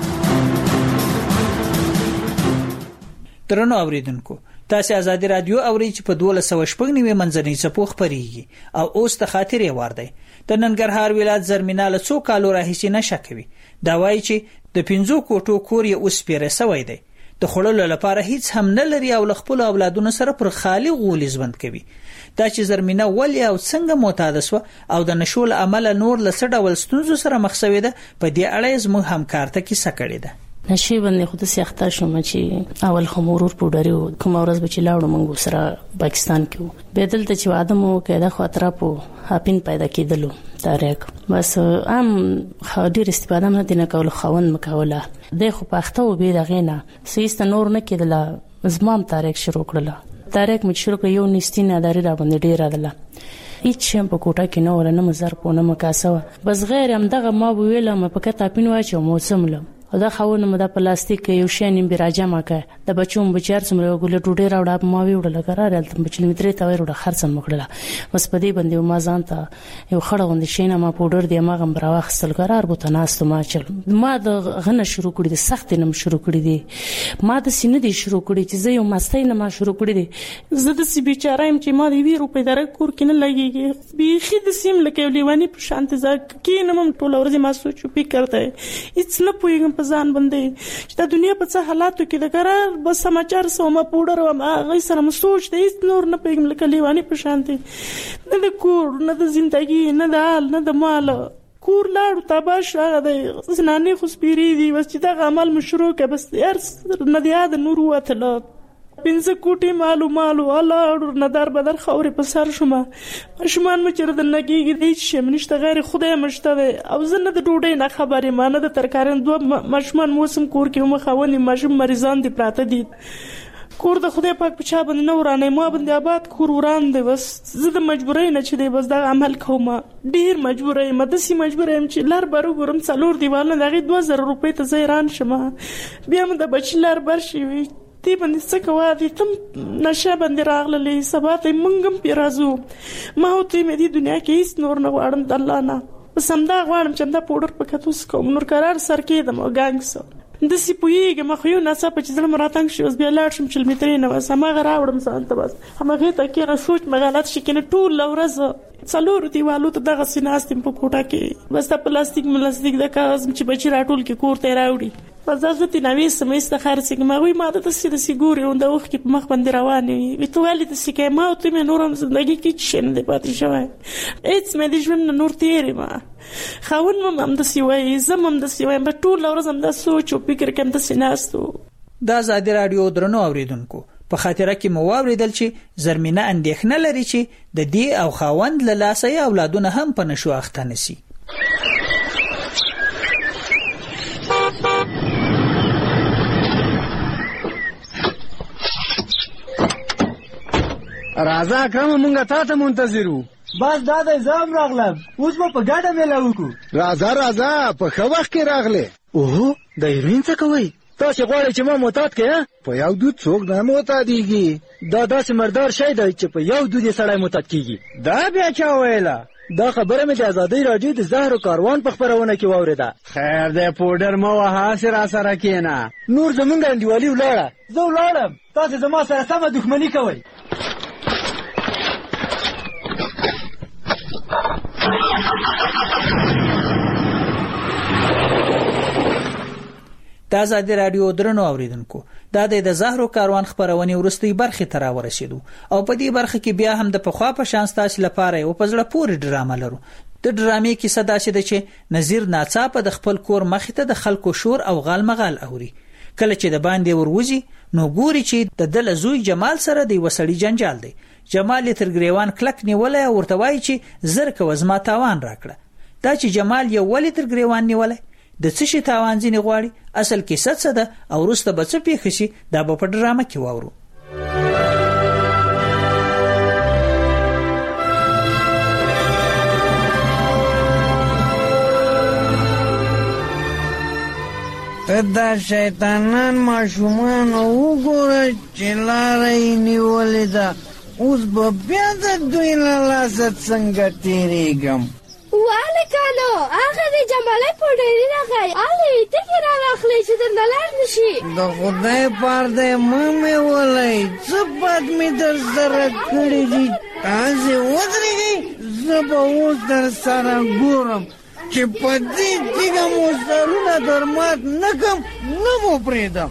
درنو اوریدونکو، تاسو آزادي رادیو اورئ چې په دوه سوه شپږ نیمه منځنۍ څپو خبريږي او اوس د خاطرې وار دی. د ننګرهار ولایت زرمینه له څو کالو راهیسې نشه کوي. دا وایي چې د پنځو کوټو کور یې اوس پیره سوی دی، د خړلو لپاره هیڅ هم نه لري او خپل اولادونو سره پر خالی غولي ژوند کوي. دا چې زرمینه ولې او څنګه معتاد شو او د نشول عمل نور لسه ډول ستونزو سره مخ شوی ده، په دې اړه زموږ همکار ته کیسه کړې ده. نشي باندې خود سي اخته شوم چې اول خمورور پوډریو کوم ورځ به چې لاړو موږ سره پاکستان کې به دلته چې ادمو کېده خاطر په هاپین پیدا کېدلو تاریخ بس ام ډیر استفاده نه دینه کول خوند مکوله د خو پخته او به دغه نه سیست نور نه کېدله. زمام تاریخ شروع کړله. تاریخ مې شروع کړ یو نستینه داري را باندې ډیر راځله. هیڅ هم په کوټه کې نو ورنه مزر په نه مکاسوه بس غیر هم دغه ما ویله مې په کته پین واچو موسم له او دا خاونه مده پلاستیک یو شین بیراجه ماکه د بچوم بچار سمره ګل ټوډه راوړه ما ویوړل قرار الته بچل متري تا ویوړه خرڅم مکړه بس په دې باندې ما ځانته یو خړه وند شینه ما پودر دی ما غم براوخستل قرار بو تناست ما چل ما د غنه شروع کړی د سخت نم شروع کړی دی ما د سینې دی شروع کړی چې زه یو مستای نه ما شروع کړی دی زه د سی بیچارایم چې ما دی وی روپې دره کور کې نه لګیږي بیخي د سیم لکه لیوانی په شانت ځکه کې نم ټول ورځې ما سوچو پی کرته هیڅ نه پویګم په ځان باندې چې د دنیا په څه حالاتو کې د قرار بس سماچار سوما پودر او ما غي سره مسوچ د هیڅ نور نه پېګم لکه لیوانی په شانتي نه د کور نه د ژوندۍ نه د حال نه د مال کور لاړ تباش هغه د زنانه خو سپيري دي بس چې دا عمل مشروع کې بس هر نه دی د نور وته پنځه کوټي مالو مالو الله ندار بدر خوري په سر شوما شومان مچره د نګيږي د هیڅ منشته غیر خدای مشته او زنه د ډوډۍ نه خبرې مانه د ترکارن دوه مشمان موسم کور کې مخاوني مشم مریضان دي پراته دي کور د خدای پاک په چا باندې نه ورانه ما باندې آباد کور وران دی بس زه د مجبورۍ نه چې دی بس دا عمل کوم ډیر مجبورۍ مدسي مجبورۍ چې لار برو ګورم څلور دیوال نه دغه دوه زره روپۍ ته زیران شمه بیا م د بچلار برشي وي تی باندې څه کوه دي تم نشه باندې راغللې سبا ته منګم پیرازو ما او ته مې د دنیا کې هیڅ نور نه غواړم د الله نه بس همدا غواړم چې دا پودر په کتوس کوم نور قرار سر کېدم او ګانګس د سی پویګه مخ یو ناڅه په چې زلم راتنګ شي اوس بیا لاړ شم چې مترې نه وس ما غراوړم سانته بس هغه ته کې را سوچ مغالات شي کنه ټول لورز څلور دیوالو ته دغه سیناستم په کوټه کې بس د پلاستیک ملاستیک د کاغذ چې بچی راټول کې کور ته راوړي پس ځکه تی نوې سمېسته خرڅ ما وی ما د سید سیګوري او د وخت کې په مخ باندې روانې وي ته ولې د سکه ما او ته مې نورم زندگی کې شین دی پاتې شوی اېڅ مې د ژوند نور تیری ما خاون مم هم د سیوي زمم د سیوي په ټول ورځ هم د سوچ او فکر کوم د سیناستو د آزادي رادیو درنو اوریدونکو په خاطره کې مو واوریدل چې زرمینه اندېښنه لري چې د دې او خاوند له لاسه یې اولادونه هم په نشو اخته نشي. راځه اکرم مونږه تا ته منتظرو. بس دا د زام راغلم اوس به په ګډه میله وکړو. راځه راځه په ښه وخت کې راغلې. اوه د هیروین څه کوئ؟ تاسې غواړئ چې ما معتاد کړې؟ په یو دود څوک نه معتادېږي. دا داسې مردار شی دی چې په یو دود یې سړی معتاد کېږي. دا بیا چا ویله؟ دا خبره مې د ازادۍ راډیو د زهرو کاروان په خپرونه کې واورېده. خیر دی پوډر مه وهه هسې راسره کښېنه. نور زمونږ انډیوالي ولاړه. زه ولاړم تاسې زما سره سمه دښمني کوئ. د ازادي رادیو درنو اوریدونکو دا د زهرو کاروان خبرونه ورستۍ برخه تر ورسېدو او په دې برخه کې بیا هم د پخوا په شان ستاسو لپاره یو پزړه پورې ډرامه لرو. د ډرامې کیسه دا چې د چې نذیر ناڅاپه د خپل کور مخې ته د خلکو شور او غال مغال اوري. کله چې د باندې وروځي نو ګوري چې د دل زوی جمال سره د وسړي جنجال دی. جمال تر ګریوان کلک نیولای او ورته وایي چې زر کو زما تاوان راکړه. دا چې جمال یو ولی تر ګریوان نیولای د څه شي تاوان ځینې غواړي اصل کې څه څه ده او وروسته به څه پیښ شي دا به په ډرامه کې واورو. ته دا شیطانان ماشومان وګوره چې لاره یې نیولې ده. اوس به بیا د دوی له لاسه څنګه تېرېږم. والکانو هغه د جمالي پوډري راغی. الې ټکی را واخلې چې درنه لاړ نشي. د خدای پار دی مه مې ولئ څه بد مې در سره کړي دي. تاسې ودرېږئ زه به اوس در سره ګورم چې په دې تیږه مو سرونه در مات نه کړم نه مو پرېږدم.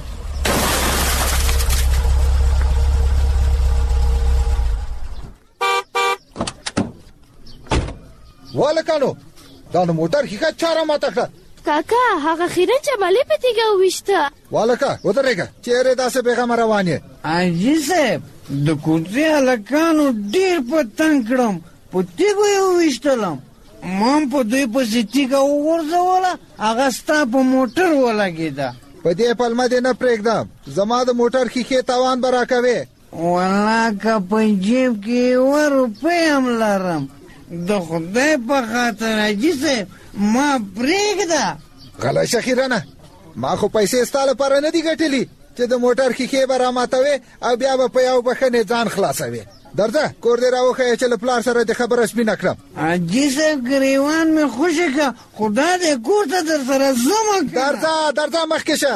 والکانو دا نو موټر ښیښه چا را ماته کړه؟ کاکا هغه خیرن جمالي په تیږه وویشته. والکه ودرېږه چېرې داسې بېغمه روان یې؟ حاجي صاحب د کوڅې هلکانو ډېر په تنګ کړم په تیږو یې وویشتلم. ما هم په دوی پسې تیږه وغورځوله هغه ستا په موټر ولګېده. په دې پلمه دې نه پرېږدم زما د موټر ښیښې تاوان به راکوې. والله که په جیب کې یوه روپۍ هم لرم د خدای په خاطر حاجي صاحب ما پرېږده. غلی شه خیرنه ما خو پیسې ستا لپاره نه دي ګټلي چې د موټر ښیښې به راماتوې او بیا به په یو بښنې ځان خلاصوې. درځه کور دې راوښیه چې له پلار سره د خبره سپینه کړم. حاجي صاحب ګریوان مې خوشې کړه خدا دې کور ته در سره زما کړه. درځه درځه مخکې شه.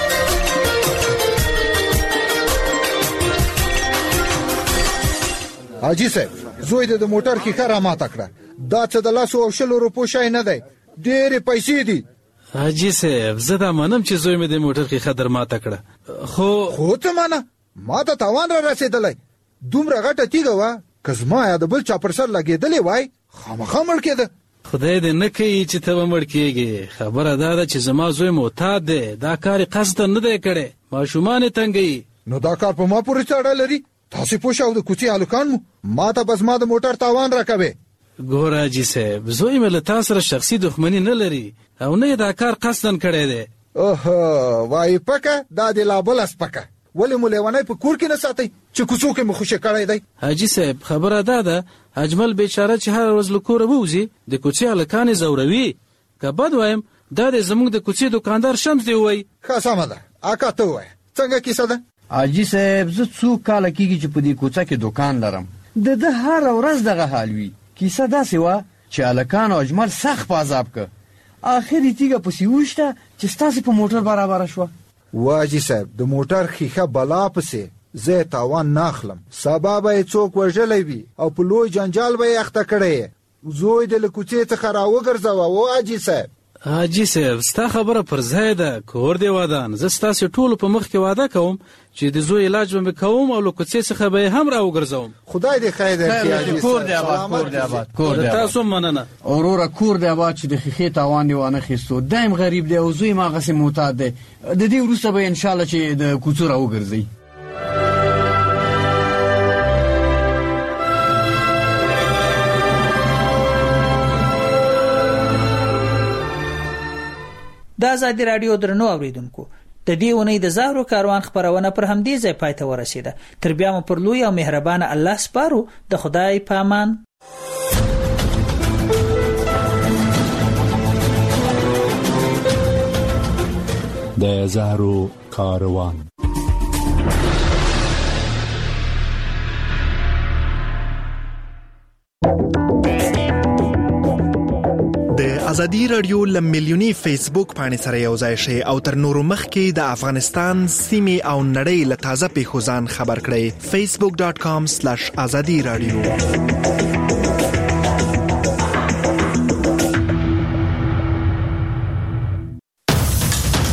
حاجي صاحب زوی دې د موټر ښیښه راماته کړه. دا څه د لسو او شلو روپو شی نه دی ډېرې پیسې دي. حاجي صاحب زه دا منم چې زوی مې د موټر ښیښه در ماته کړه خو خو څه منه ما ته تاوان را رسېدلی. دومره غټه تیږه وه که زما یا د بل چا پر سر لګېدلې وای خامخا مړ کېده. خدای دې نه کوي چې ته به مړ کېږې. خبره دا ده چې زما زوی معتاد دی دا کار یې قصدن نه دی کړی ماشومان یې تنګوي. نو دا کار په ما پورې څه اړه لري؟ تاسې پوه شئ او د کوڅې هلکان مو ما ته بس ما د موټر تاوان راکوې. ګوره حاجي صاحب زوی مې له تا سره شخصي دښمني نه لري او نه یې دا کار قصدن کړی دی. اوهو وایي پکه دا د لا بله سپکه ولې مو لیونی په کور کې نه ساتئ چې کوڅو کې مو خوشې کړی دی؟ حاجي صاحب خبره دا ده اجمل بیچاره چې هره ورځ له کوره ووځي د کوڅې هلکان یې ځوروي. که بد وایم دا دی زموږ د کوڅې دوکاندار شمس دی ووایي. ښه سمه ده اکا ته ووایه څنګه کیسه ده؟ حاجي صاحب زه څو کاله کېږي چې په دې کوڅه کې دوکان لرم. د ده هره ورځ دغه حال وي. کیسه داسې وه چې هلکانو اجمل سخت په عذاب که آخر یې تیږه پسې وویشته چې ستاسې په موټر برابره شوه. واجی صاحب د موټر ښیښه بلا پسې زه تاوان نه اخلم. سبا به یې څوک وژلی وي او په لوی جنجال به یې اخته کړی یې. زوی دې له کوڅې څخه راوګرځوه واجی صاحب. حاجي صاحب ستا خبره پر ځای ده کور دی ودان. زه ستاسې ټولو په مخ کې واده کوم چې د زوی علاج به مې کوم او له کوڅې څخه به یې هم راوګرځوم. خدای دې خیر درکړي. کور دی آباد کور دی آباد کور دی آباد. تاسو مننه وروره کور دی آباد چې د ښیښې تاوان یې وانه خیستو. دایم غریب دی او زوی ما هغسې معتاد دی. د دې وروسته به انشاءالله چې د کوڅو راوګرځئ. د ازادي رادیو درنو اوریدونکو د دې ونې د زهرو کاروان خبرونه پر همدې ځای پای ته ورسیده. تر بیا مو پر لوی او مهربان الله سپارو. د خدای په امان. د زهرو کاروان. د ازادي رادیو لملیونی فیسبوک باندې سره یو ځای شي او تر نورو مخکې د افغانستان سیمې او نړۍ له تازه پیښو ځان خبر کړئ. facebook.com/azadi radio